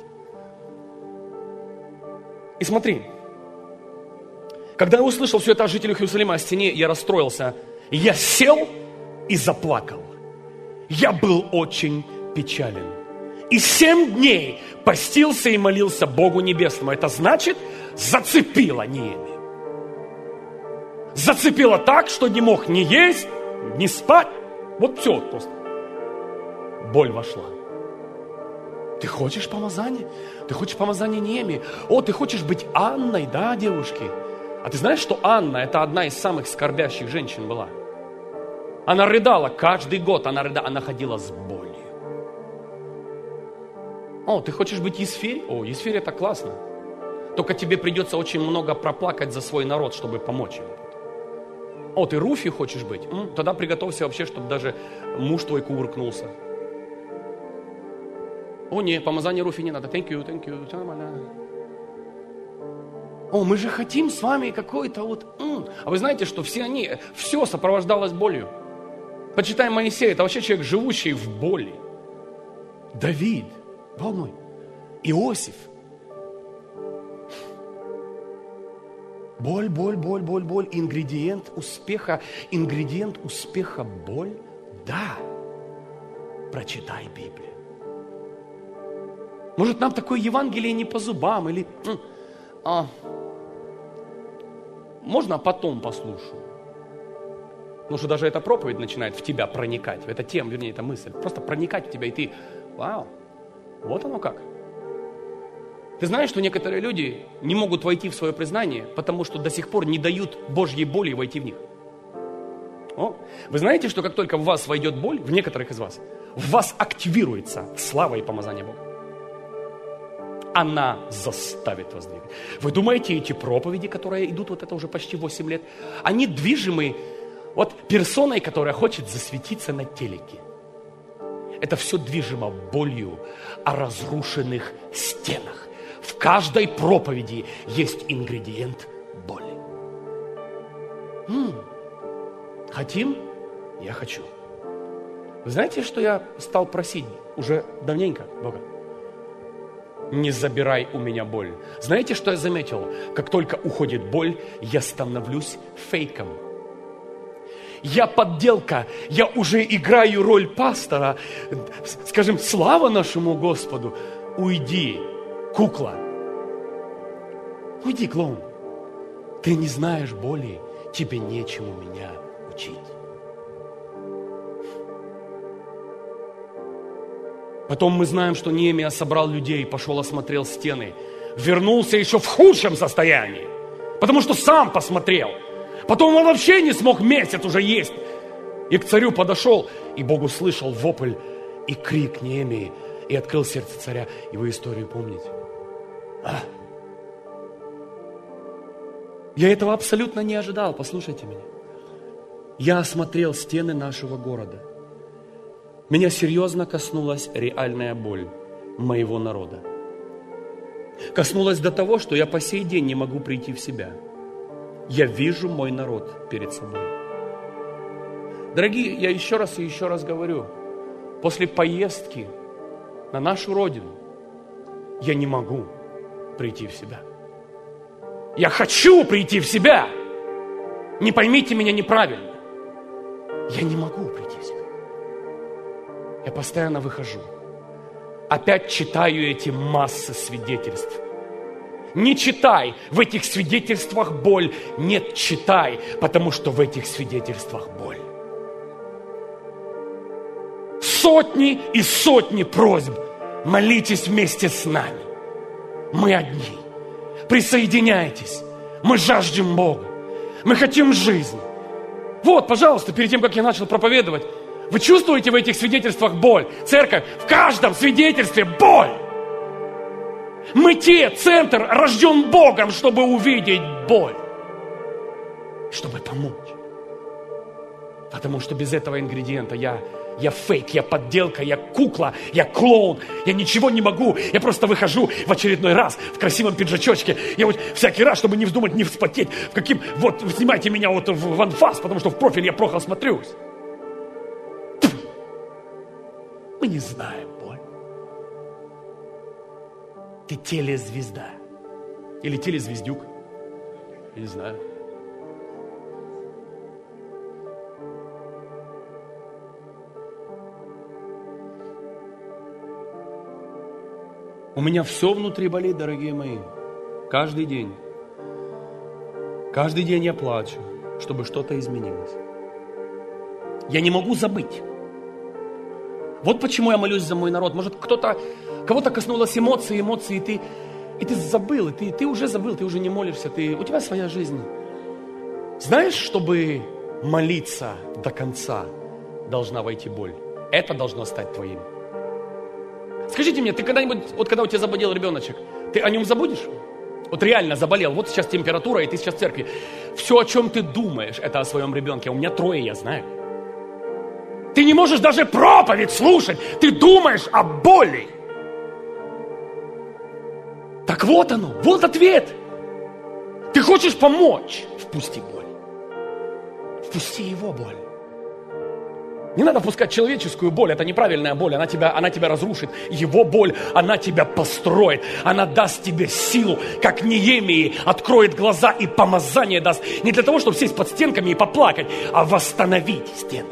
И смотри, когда я услышал все это о жителях Иерусалима, о стене, я расстроился. Я сел и заплакал. Я был очень печален. И семь дней постился и молился Богу Небесному. Это значит, зацепило Неемию. Зацепило так, что не мог ни есть, ни спать. Вот все просто. Боль вошла. Ты хочешь помазания? Ты хочешь помазания Неемии? О, ты хочешь быть Анной, да, девушки? А ты знаешь, что Анна – это одна из самых скорбящих женщин была? Она рыдала каждый год, она рыдала, она ходила с болью. О, ты хочешь быть Есфирь? О, Есфирь – это классно. Только тебе придется очень много проплакать за свой народ, чтобы помочь им. О, ты Руфи хочешь быть? М? Тогда приготовься вообще, чтобы даже муж твой кувыркнулся. О, не, помазание Руфи не надо. Thank you, thank you, все нормально. О, мы же хотим с вами какой-то вот... М. А вы знаете, что все они, все сопровождалось болью. Почитай Моисея, это вообще человек, живущий в боли. Давид, Бог мой, Иосиф. Боль, боль, боль, боль, боль. Ингредиент успеха, ингредиент успеха боль. Да, прочитай Библию. Может, нам такое Евангелие не по зубам, или... А, можно потом послушаю? Потому что даже эта проповедь начинает в тебя проникать. Это тема, вернее, эта мысль. Просто проникать в тебя, и ты, вау, вот оно как. Ты знаешь, что некоторые люди не могут войти в свое признание, потому что до сих пор не дают Божьей боли войти в них. О, вы знаете, что как только в вас войдет боль, в некоторых из вас, в вас активируется слава и помазание Бога. Она заставит вас двигать. Вы думаете, эти проповеди, которые идут вот это уже почти восемь лет, они движимы вот персоной, которая хочет засветиться на телеке. Это все движимо болью о разрушенных стенах. В каждой проповеди есть ингредиент боли. М-м. Хотим? Я хочу. Вы знаете, что я стал просить уже давненько Бога? Не забирай у меня боль. Знаете, что я заметил? Как только уходит боль, я становлюсь фейком. Я подделка, я уже играю роль пастора. Скажем, слава нашему Господу. Уйди, кукла. Уйди, клоун. Ты не знаешь боли, тебе нечему меня учить. Потом мы знаем, что Неемия собрал людей, пошел осмотрел стены. Вернулся еще в худшем состоянии, потому что сам посмотрел. Потом он вообще не смог месяц уже есть. И к царю подошел, и Бог услышал вопль и крик Неемии, и открыл сердце царя. И вы историю помните? А? Я этого абсолютно не ожидал, послушайте меня. Я осмотрел стены нашего города. Меня серьезно коснулась реальная боль моего народа. Коснулась до того, что я по сей день не могу прийти в себя. Я вижу мой народ перед собой. Дорогие, я еще раз и еще раз говорю, после поездки на нашу родину я не могу прийти в себя. Я хочу прийти в себя. Не поймите меня неправильно. Я не могу прийти в себя. Я постоянно выхожу. Опять читаю эти массы свидетельств. Не читай, в этих свидетельствах боль. Нет, читай, потому что в этих свидетельствах боль. Сотни и сотни просьб. Молитесь вместе с нами. Мы одни. Присоединяйтесь. Мы жаждем Бога. Мы хотим жизни. Вот, пожалуйста, перед тем, как я начал проповедовать, вы чувствуете в этих свидетельствах боль? Церковь, в каждом свидетельстве боль. Мы те, центр рожден Богом, чтобы увидеть боль. Чтобы помочь. Потому что без этого ингредиента я, я фейк, я подделка, я кукла, я клоун. Я ничего не могу. Я просто выхожу в очередной раз в красивом пиджачочке. Я вот всякий раз, чтобы не вздумать, не вспотеть. В каким, вот, снимайте меня вот в анфас, потому что в профиль я плохо смотрюсь. Мы не знаем боль. Ты телезвезда. Или телезвездюк. Я не знаю. У меня все внутри болит, дорогие мои. Каждый день. Каждый день я плачу, чтобы что-то изменилось. Я не могу забыть. Вот почему я молюсь за мой народ. Может, кто-то, кого-то коснулось эмоции, эмоции, и ты, и ты забыл, и ты, ты уже забыл, ты уже не молишься, ты, у тебя своя жизнь. Знаешь, чтобы молиться до конца, должна войти боль. Это должно стать твоим. Скажите мне, ты когда-нибудь, вот когда у тебя заболел ребеночек, ты о нем забудешь? Вот реально заболел, вот сейчас температура, и ты сейчас в церкви. Все, о чем ты думаешь, это о своем ребенке. У меня трое, я знаю. Ты не можешь даже проповедь слушать. Ты думаешь о боли. Так вот оно, вот ответ. Ты хочешь помочь? Впусти боль. Впусти его боль. Не надо впускать человеческую боль, это неправильная боль, она тебя, она тебя разрушит. Его боль, она тебя построит, она даст тебе силу, как Неемии, откроет глаза и помазание даст. Не для того, чтобы сесть под стенками и поплакать, а восстановить стены.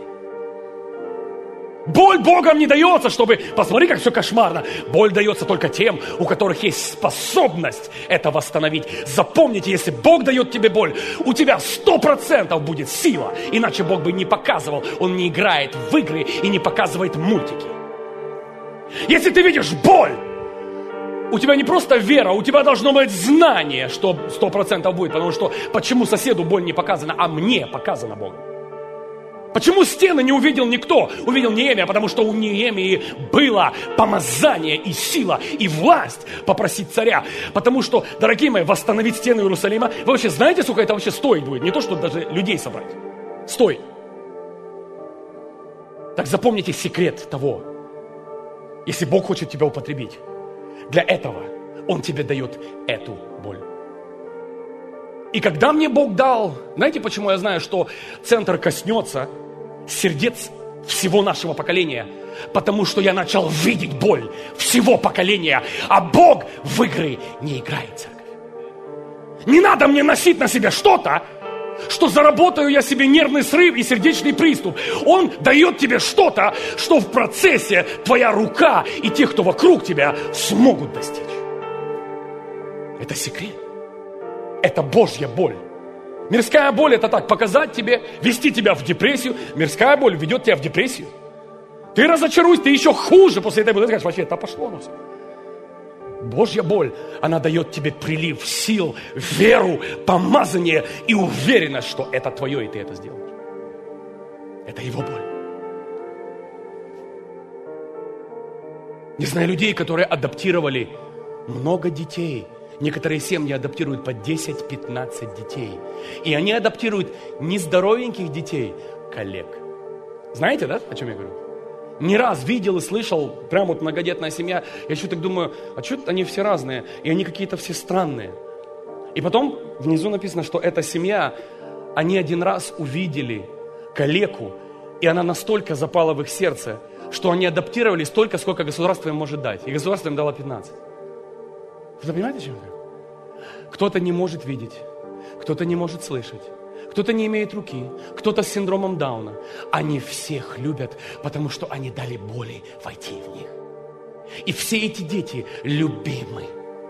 Боль Богом не дается, чтобы, посмотри, как все кошмарно. Боль дается только тем, у которых есть способность это восстановить. Запомните, если Бог дает тебе боль, у тебя сто процентов будет сила. Иначе Бог бы не показывал, Он не играет в игры и не показывает мультики. Если ты видишь боль, у тебя не просто вера, у тебя должно быть знание, что сто процентов будет. Потому что почему соседу боль не показана, а мне показана Богом? Почему стены не увидел никто? Увидел Неемия, потому что у Неемии было помазание и сила, и власть попросить царя. Потому что, дорогие мои, восстановить стены Иерусалима, вы вообще знаете, сколько это вообще стоить будет? Не то, что даже людей собрать. Стоит. Так запомните секрет того, если Бог хочет тебя употребить, для этого Он тебе дает эту боль. И когда мне Бог дал, знаете, почему я знаю, что центр коснется сердец всего нашего поколения? Потому что я начал видеть боль всего поколения, а Бог в игры не играет, церковь. Не надо мне носить на себе что-то, что заработаю я себе нервный срыв и сердечный приступ. Он дает тебе что-то, что в процессе твоя рука и те, кто вокруг тебя, смогут достичь. Это секрет. Это Божья боль. Мирская боль — это так, показать тебе, вести тебя в депрессию. Мирская боль ведет тебя в депрессию. Ты разочаруешься, ты еще хуже после этой боли. Ты скажешь, вообще, это пошло оно все. Божья боль, она дает тебе прилив сил, веру, помазание и уверенность, что это твое, и ты это сделаешь. Это Его боль. Не знаю людей, которые адаптировали много детей. Некоторые семьи адаптируют по десять-пятнадцать детей. И они адаптируют не здоровеньких детей, коллег. Знаете, да, о чем я говорю? Не раз видел и слышал, прям вот многодетная семья. Я еще так думаю, а что они все разные? И они какие-то все странные. И потом внизу написано, что эта семья, они один раз увидели калеку, и она настолько запала в их сердце, что они адаптировали столько, сколько государство им может дать. И государство им дало пятнадцать. Вы понимаете, о чем я? Кто-то не может видеть, кто-то не может слышать, кто-то не имеет руки, кто-то с синдромом Дауна. Они всех любят, потому что они дали боли войти в них. И все эти дети любимы.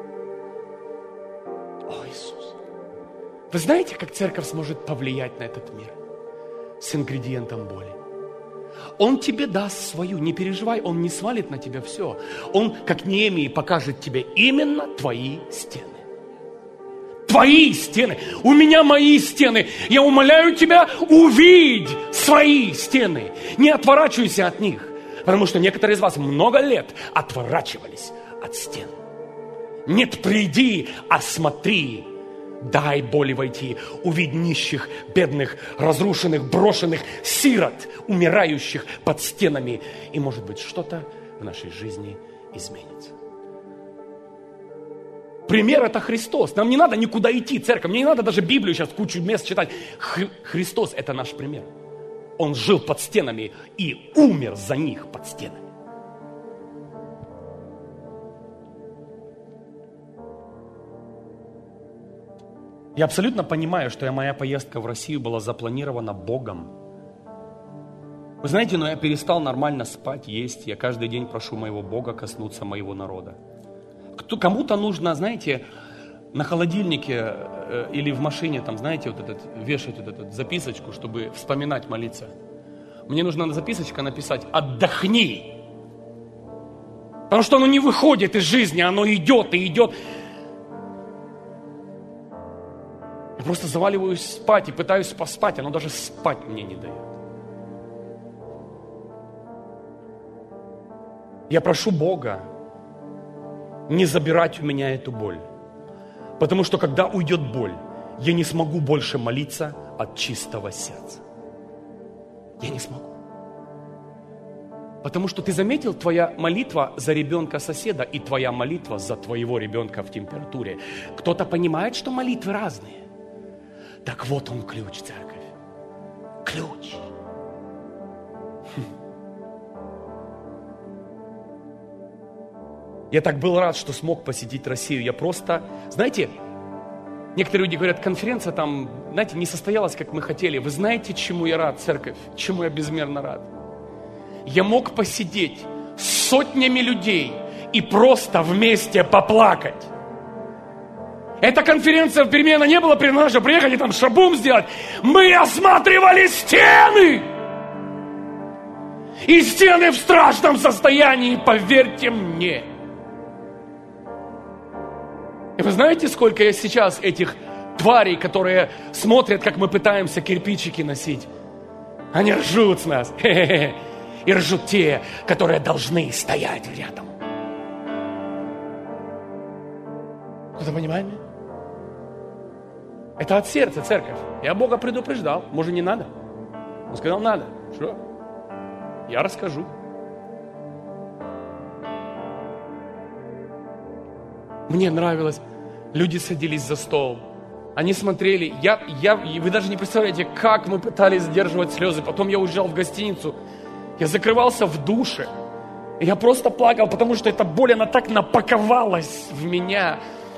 О, Иисус! Вы знаете, как церковь сможет повлиять на этот мир? С ингредиентом боли. Он тебе даст свою, не переживай, Он не свалит на тебя все. Он, как Неемии, покажет тебе именно твои стены. Твои стены. У меня мои стены. Я умоляю тебя, увидь свои стены. Не отворачивайся от них. Потому что некоторые из вас много лет отворачивались от стен. Нет, приди, осмотри. Дай боли войти, увидь нищих, бедных, разрушенных, брошенных, сирот, умирающих под стенами. И, может быть, что-то в нашей жизни изменится. Пример – это Христос. Нам не надо никуда идти, церковь. Мне не надо даже Библию сейчас кучу мест читать. Х- Христос – это наш пример. Он жил под стенами и умер за них под стенами. Я абсолютно понимаю, что моя поездка в Россию была запланирована Богом. Вы знаете, но я перестал нормально спать, есть. Я каждый день прошу моего Бога коснуться моего народа. Кто, кому-то нужно, знаете, на холодильнике э, или в машине, там, знаете, вот этот, вешать вот эту записочку, чтобы вспоминать, молиться. Мне нужно на записочке написать «Отдохни». Потому что оно не выходит из жизни, оно идет и идет. Я просто заваливаюсь спать и пытаюсь поспать, оно даже спать мне не дает. Я прошу Бога не забирать у меня эту боль. Потому что когда уйдет боль, я не смогу больше молиться от чистого сердца. Я не смогу. Потому что ты заметил, твоя молитва за ребенка соседа и твоя молитва за твоего ребенка в температуре. Кто-то понимает, что молитвы разные. Так вот он ключ, церковь. Ключ. Я так был рад, что смог посетить Россию. Я просто, знаете, некоторые люди говорят, конференция там, знаете, не состоялась, как мы хотели. Вы знаете, чему я рад, церковь? Чему я безмерно рад? Я мог посидеть с сотнями людей и просто вместе поплакать. Эта конференция в Перми, не было принадлежа, приехали там шабум сделать. Мы осматривали стены. И стены в страшном состоянии, поверьте мне. И вы знаете, сколько есть сейчас этих тварей, которые смотрят, как мы пытаемся кирпичики носить? Они ржут с нас. Хе-хе-хе. И ржут те, которые должны стоять рядом. Кто-то понимает меня? Это от сердца церковь. Я Бога предупреждал. Может, не надо? Он сказал, надо. Что? Я расскажу. Мне нравилось. Люди садились за стол. Они смотрели. Я, я, вы даже не представляете, как мы пытались сдерживать слезы. Потом я уезжал в гостиницу. Я закрывался в душе. И я просто плакал, потому что эта боль, она так напаковалась в меня.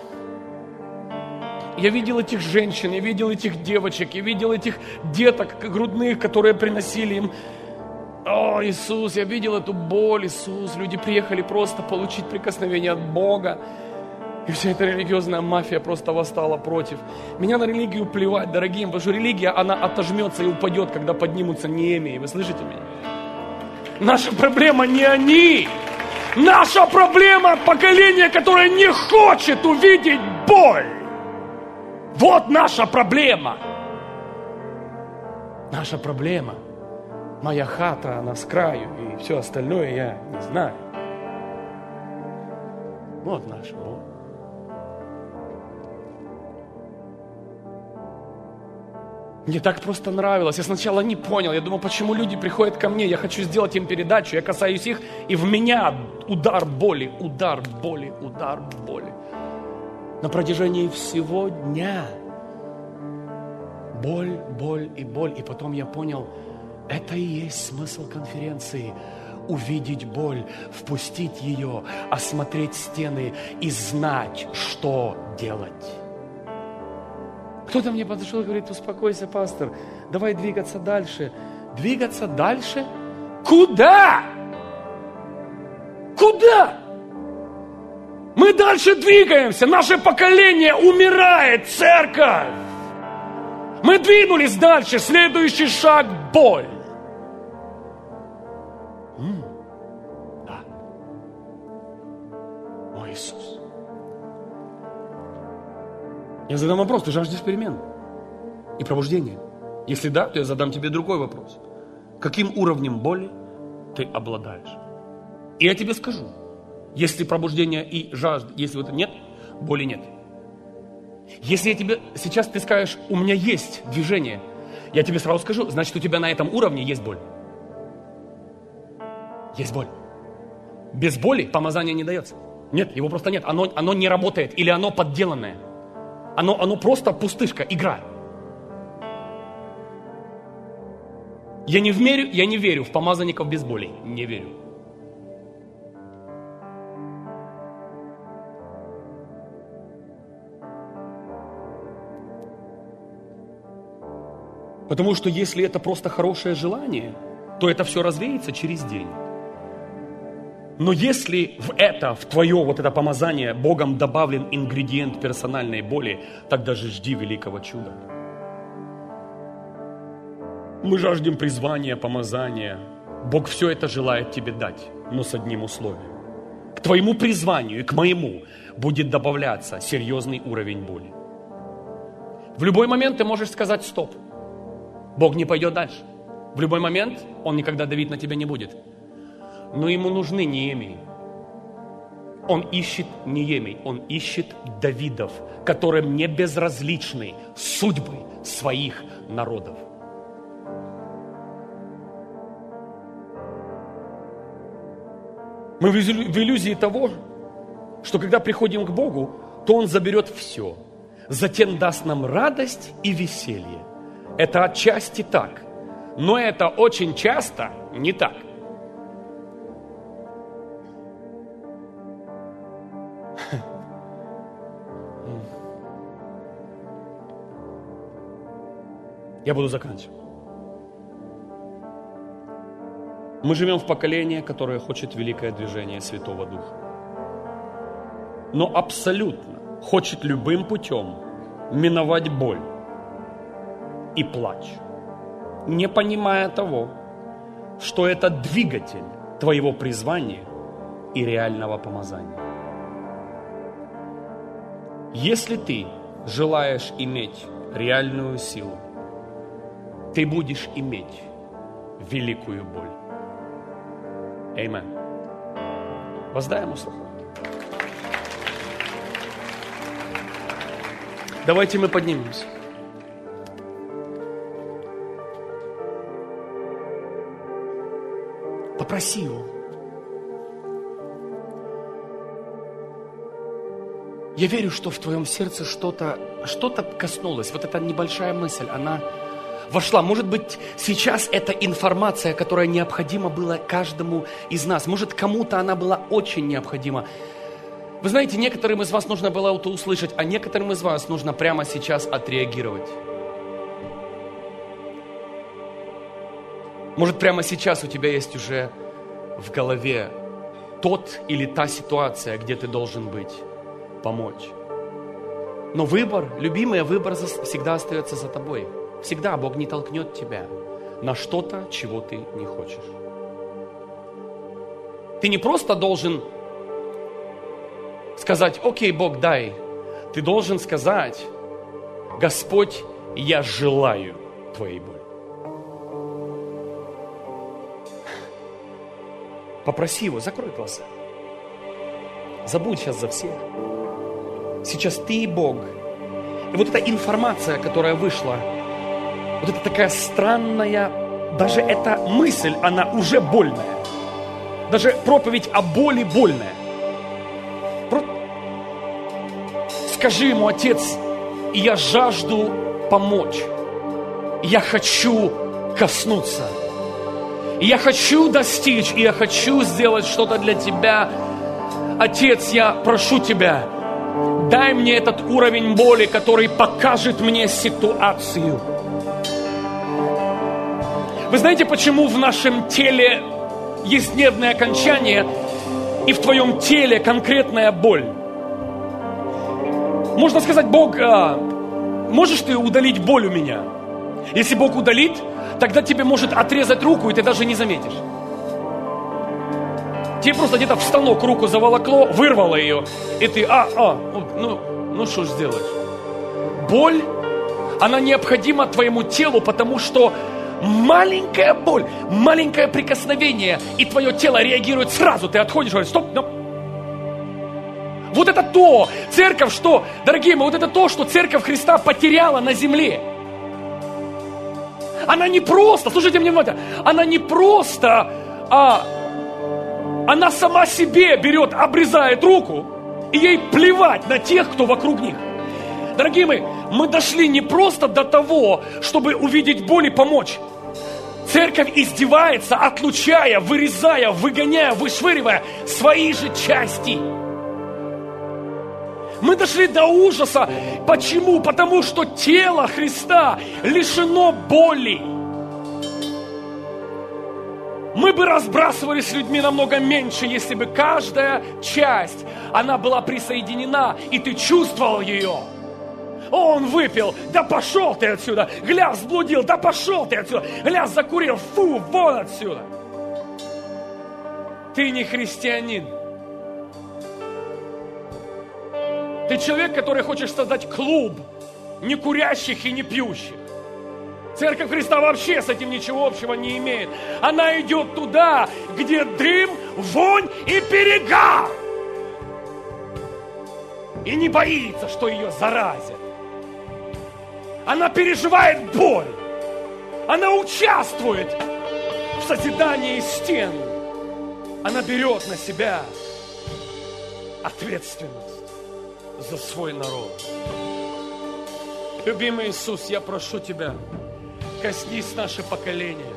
Я видел этих женщин, я видел этих девочек, я видел этих деток грудных, которые приносили им. О, Иисус, я видел эту боль, Иисус. Люди приехали просто получить прикосновение от Бога. И вся эта религиозная мафия просто восстала против. Меня на религию плевать, дорогие, потому что религия, она отожмется и упадет, когда поднимутся Неемии. Вы слышите меня? Наша проблема не они. Наша проблема поколение, которое не хочет увидеть боль. Вот наша проблема. Наша проблема. Моя хата, она с краю, и все остальное я не знаю. Вот наша боль. Мне так просто нравилось. Я сначала не понял. Я думал, почему люди приходят ко мне. Я хочу сделать им передачу. Я касаюсь их, и в меня удар боли, удар боли, удар боли. На протяжении всего дня. Боль, боль и боль. И потом я понял, это и есть смысл конференции. Увидеть боль, впустить ее, осмотреть стены и знать, что делать. Кто-то мне подошел и говорит, успокойся, пастор, давай двигаться дальше. Двигаться дальше? Куда? Куда? Мы дальше двигаемся, наше поколение умирает, церковь. Мы двинулись дальше, следующий шаг – боль. М-м, да. О, Иисус. Я задам вопрос, ты жаждешь перемен и пробуждения? Если да, то я задам тебе другой вопрос. Каким уровнем боли ты обладаешь? И я тебе скажу, если пробуждение и жажда, если вот нет, боли нет. Если я тебе, сейчас ты скажешь, у меня есть движение, я тебе сразу скажу, значит, у тебя на этом уровне есть боль. Есть боль. Без боли помазание не дается. Нет, его просто нет, оно, оно не работает, или оно подделанное. Оно, оно просто пустышка, игра. Я не, верю, я не верю в помазанников без боли. Не верю. Потому что если это просто хорошее желание, то это все развеется через день. Но если в это, в твое вот это помазание Богом добавлен ингредиент персональной боли, тогда же жди великого чуда. Мы жаждем призвания, помазания. Бог все это желает тебе дать, но с одним условием. К твоему призванию и к моему будет добавляться серьезный уровень боли. В любой момент ты можешь сказать стоп. Бог не пойдет дальше. В любой момент Он никогда давить на тебя не будет. Но ему нужны Неемии. Он ищет Неемий, он ищет Давидов, которым не безразличны судьбы своих народов. Мы в иллюзии того, что когда приходим к Богу, то Он заберет все. Затем даст нам радость и веселье. Это отчасти так, но это очень часто не так. Я буду заканчивать. Мы живем в поколении, которое хочет великое движение Святого Духа. Но абсолютно хочет любым путем миновать боль и плач, не понимая того, что это двигатель твоего призвания и реального помазания. Если ты желаешь иметь реальную силу, ты будешь иметь великую боль. Аминь. Воздай ему слава. Давайте мы поднимемся. Попроси его. Я верю, что в твоем сердце что-то, что-то коснулось. Вот эта небольшая мысль, она вошла. Может быть, сейчас это информация, которая необходима была каждому из нас. Может, кому-то она была очень необходима. Вы знаете, некоторым из вас нужно было это услышать, а некоторым из вас нужно прямо сейчас отреагировать. Может, прямо сейчас у тебя есть уже в голове тот или та ситуация, где ты должен быть, помочь. Но выбор, любимый выбор всегда остается за тобой. Всегда Бог не толкнет тебя на что-то, чего ты не хочешь. Ты не просто должен сказать: окей, Бог, дай. Ты должен сказать: Господь, я желаю твоей боли. Попроси его, закрой глаза. Забудь сейчас за всех. Сейчас ты и Бог. И вот эта информация, которая вышла, вот это такая странная, даже эта мысль, она уже больная. Даже проповедь о боли больная. Скажи ему: Отец, я жажду помочь. Я хочу коснуться. Я хочу достичь, и я хочу сделать что-то для Тебя. Отец, я прошу Тебя, дай мне этот уровень боли, который покажет мне ситуацию. Вы знаете, почему в нашем теле есть нервное окончание, и в твоем теле конкретная боль? Можно сказать: Бог, а, можешь ты удалить боль у меня? Если Бог удалит, тогда тебе может отрезать руку, и ты даже не заметишь. Тебе просто где-то в станок руку заволокло, вырвало ее, и ты, а, а, ну, ну что ж сделаешь? Боль, она необходима твоему телу, потому что маленькая боль, маленькое прикосновение, и твое тело реагирует сразу. Ты отходишь, говоришь: стоп, no. Вот это то, церковь, что, дорогие мои, вот это то, что церковь Христа потеряла на земле. Она не просто, слушайте мне внимательно, она не просто, а она сама себе берет, обрезает руку, и ей плевать на тех, кто вокруг них. Дорогие мои, мы дошли не просто до того, чтобы увидеть боль и помочь. Церковь издевается, отлучая, вырезая, выгоняя, вышвыривая свои же части. Мы дошли до ужаса. Почему? Потому что тело Христа лишено боли. Мы бы разбрасывались с людьми намного меньше, если бы каждая часть, она была присоединена, и ты чувствовал ее. О, он выпил, да пошел ты отсюда. Гля, взблудил, да пошел ты отсюда. Гля, закурил, фу, вон отсюда. Ты не христианин. Ты человек, который хочет создать клуб не курящих и не пьющих. Церковь Христа вообще с этим ничего общего не имеет. Она идет туда, где дым, вонь и перегар. И не боится, что ее заразят. Она переживает боль. Она участвует в созидании стен. Она берет на себя ответственность за свой народ. Любимый Иисус, я прошу Тебя, коснись наше поколение.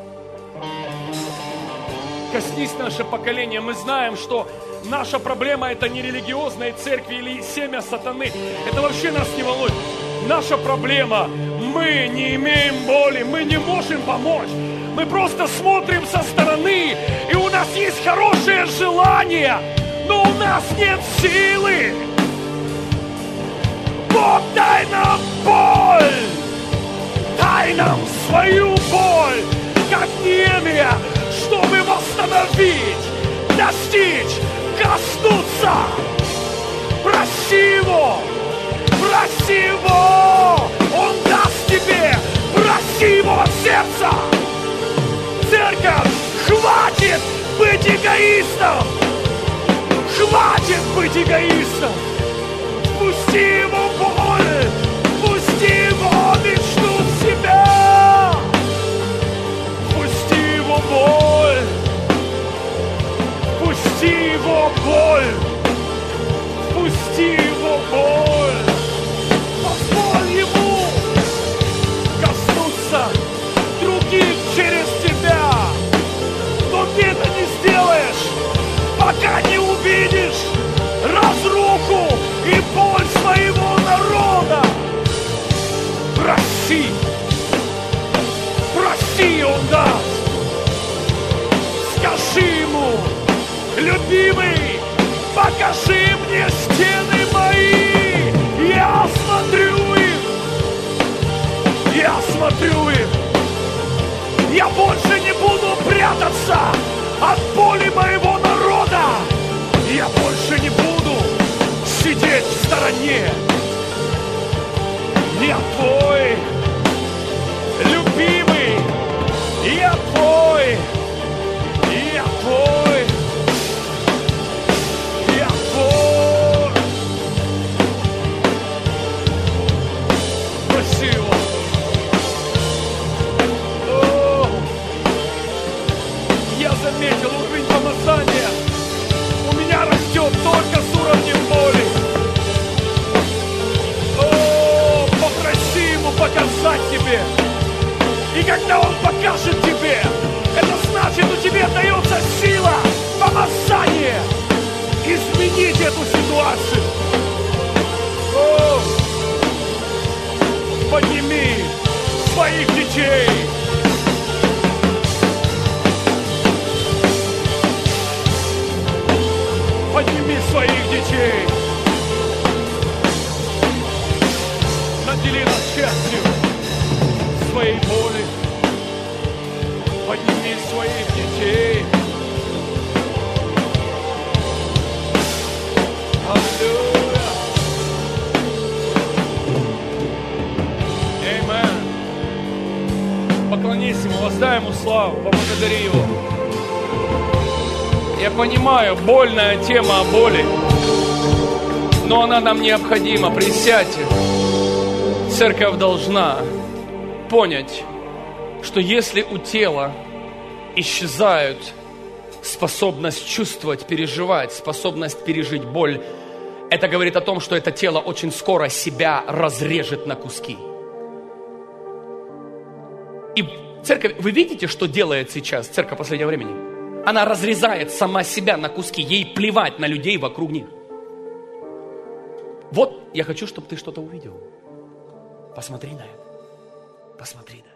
Коснись наше поколение. Мы знаем, что наша проблема — это не религиозные церкви или семя сатаны. Это вообще нас не волнует. Наша проблема — мы не имеем боли, мы не можем помочь. Мы просто смотрим со стороны, и у нас есть хорошее желание, но у нас нет силы. Бог, дай нам боль! Дай нам свою боль, как Неемия, чтобы восстановить, достичь, коснуться. Проси Его, эгоистом! Хватит быть эгоистом! Пусти его боль! Пусти его мечту в себя! Пусти его боль! Пусти его боль! Пусти его боль! Позволь ему коснуться других через тебя! Но ты это не сделаешь, пока не увидишь разруху и боль своего народа. Прости, прости, он даст. Скажи ему, любимый, покажи мне стены мои. Я смотрю их, я смотрю их. Я больше не буду прятаться от боли моего народа. Я больше не буду сидеть в стороне. Я твой, любимый, я твой, я твой, я твой. Проси его. О, я заметил уровень помазания. У меня растет только с уровнем боли. О, попроси ему показать тебе. И когда он покажет тебе, это значит, у тебя дается сила, помазание изменить эту ситуацию. О, подними своих детей. Подними своих детей. Надели нас счастью своей боли. Подними своих детей. Аллилуйя. Аминь. Поклонись ему, воздай ему славу, поблагодари его. Я понимаю, больная тема о боли, но она нам необходима. Присядьте. Церковь должна понять, что если у тела исчезает способность чувствовать, переживать, способность пережить боль, это говорит о том, что это тело очень скоро себя разрежет на куски. И церковь, вы видите, что делает сейчас церковь последнего времени? Она разрезает сама себя на куски. Ей плевать на людей вокруг них. Вот я хочу, чтобы ты что-то увидел. Посмотри на это. Посмотри на это.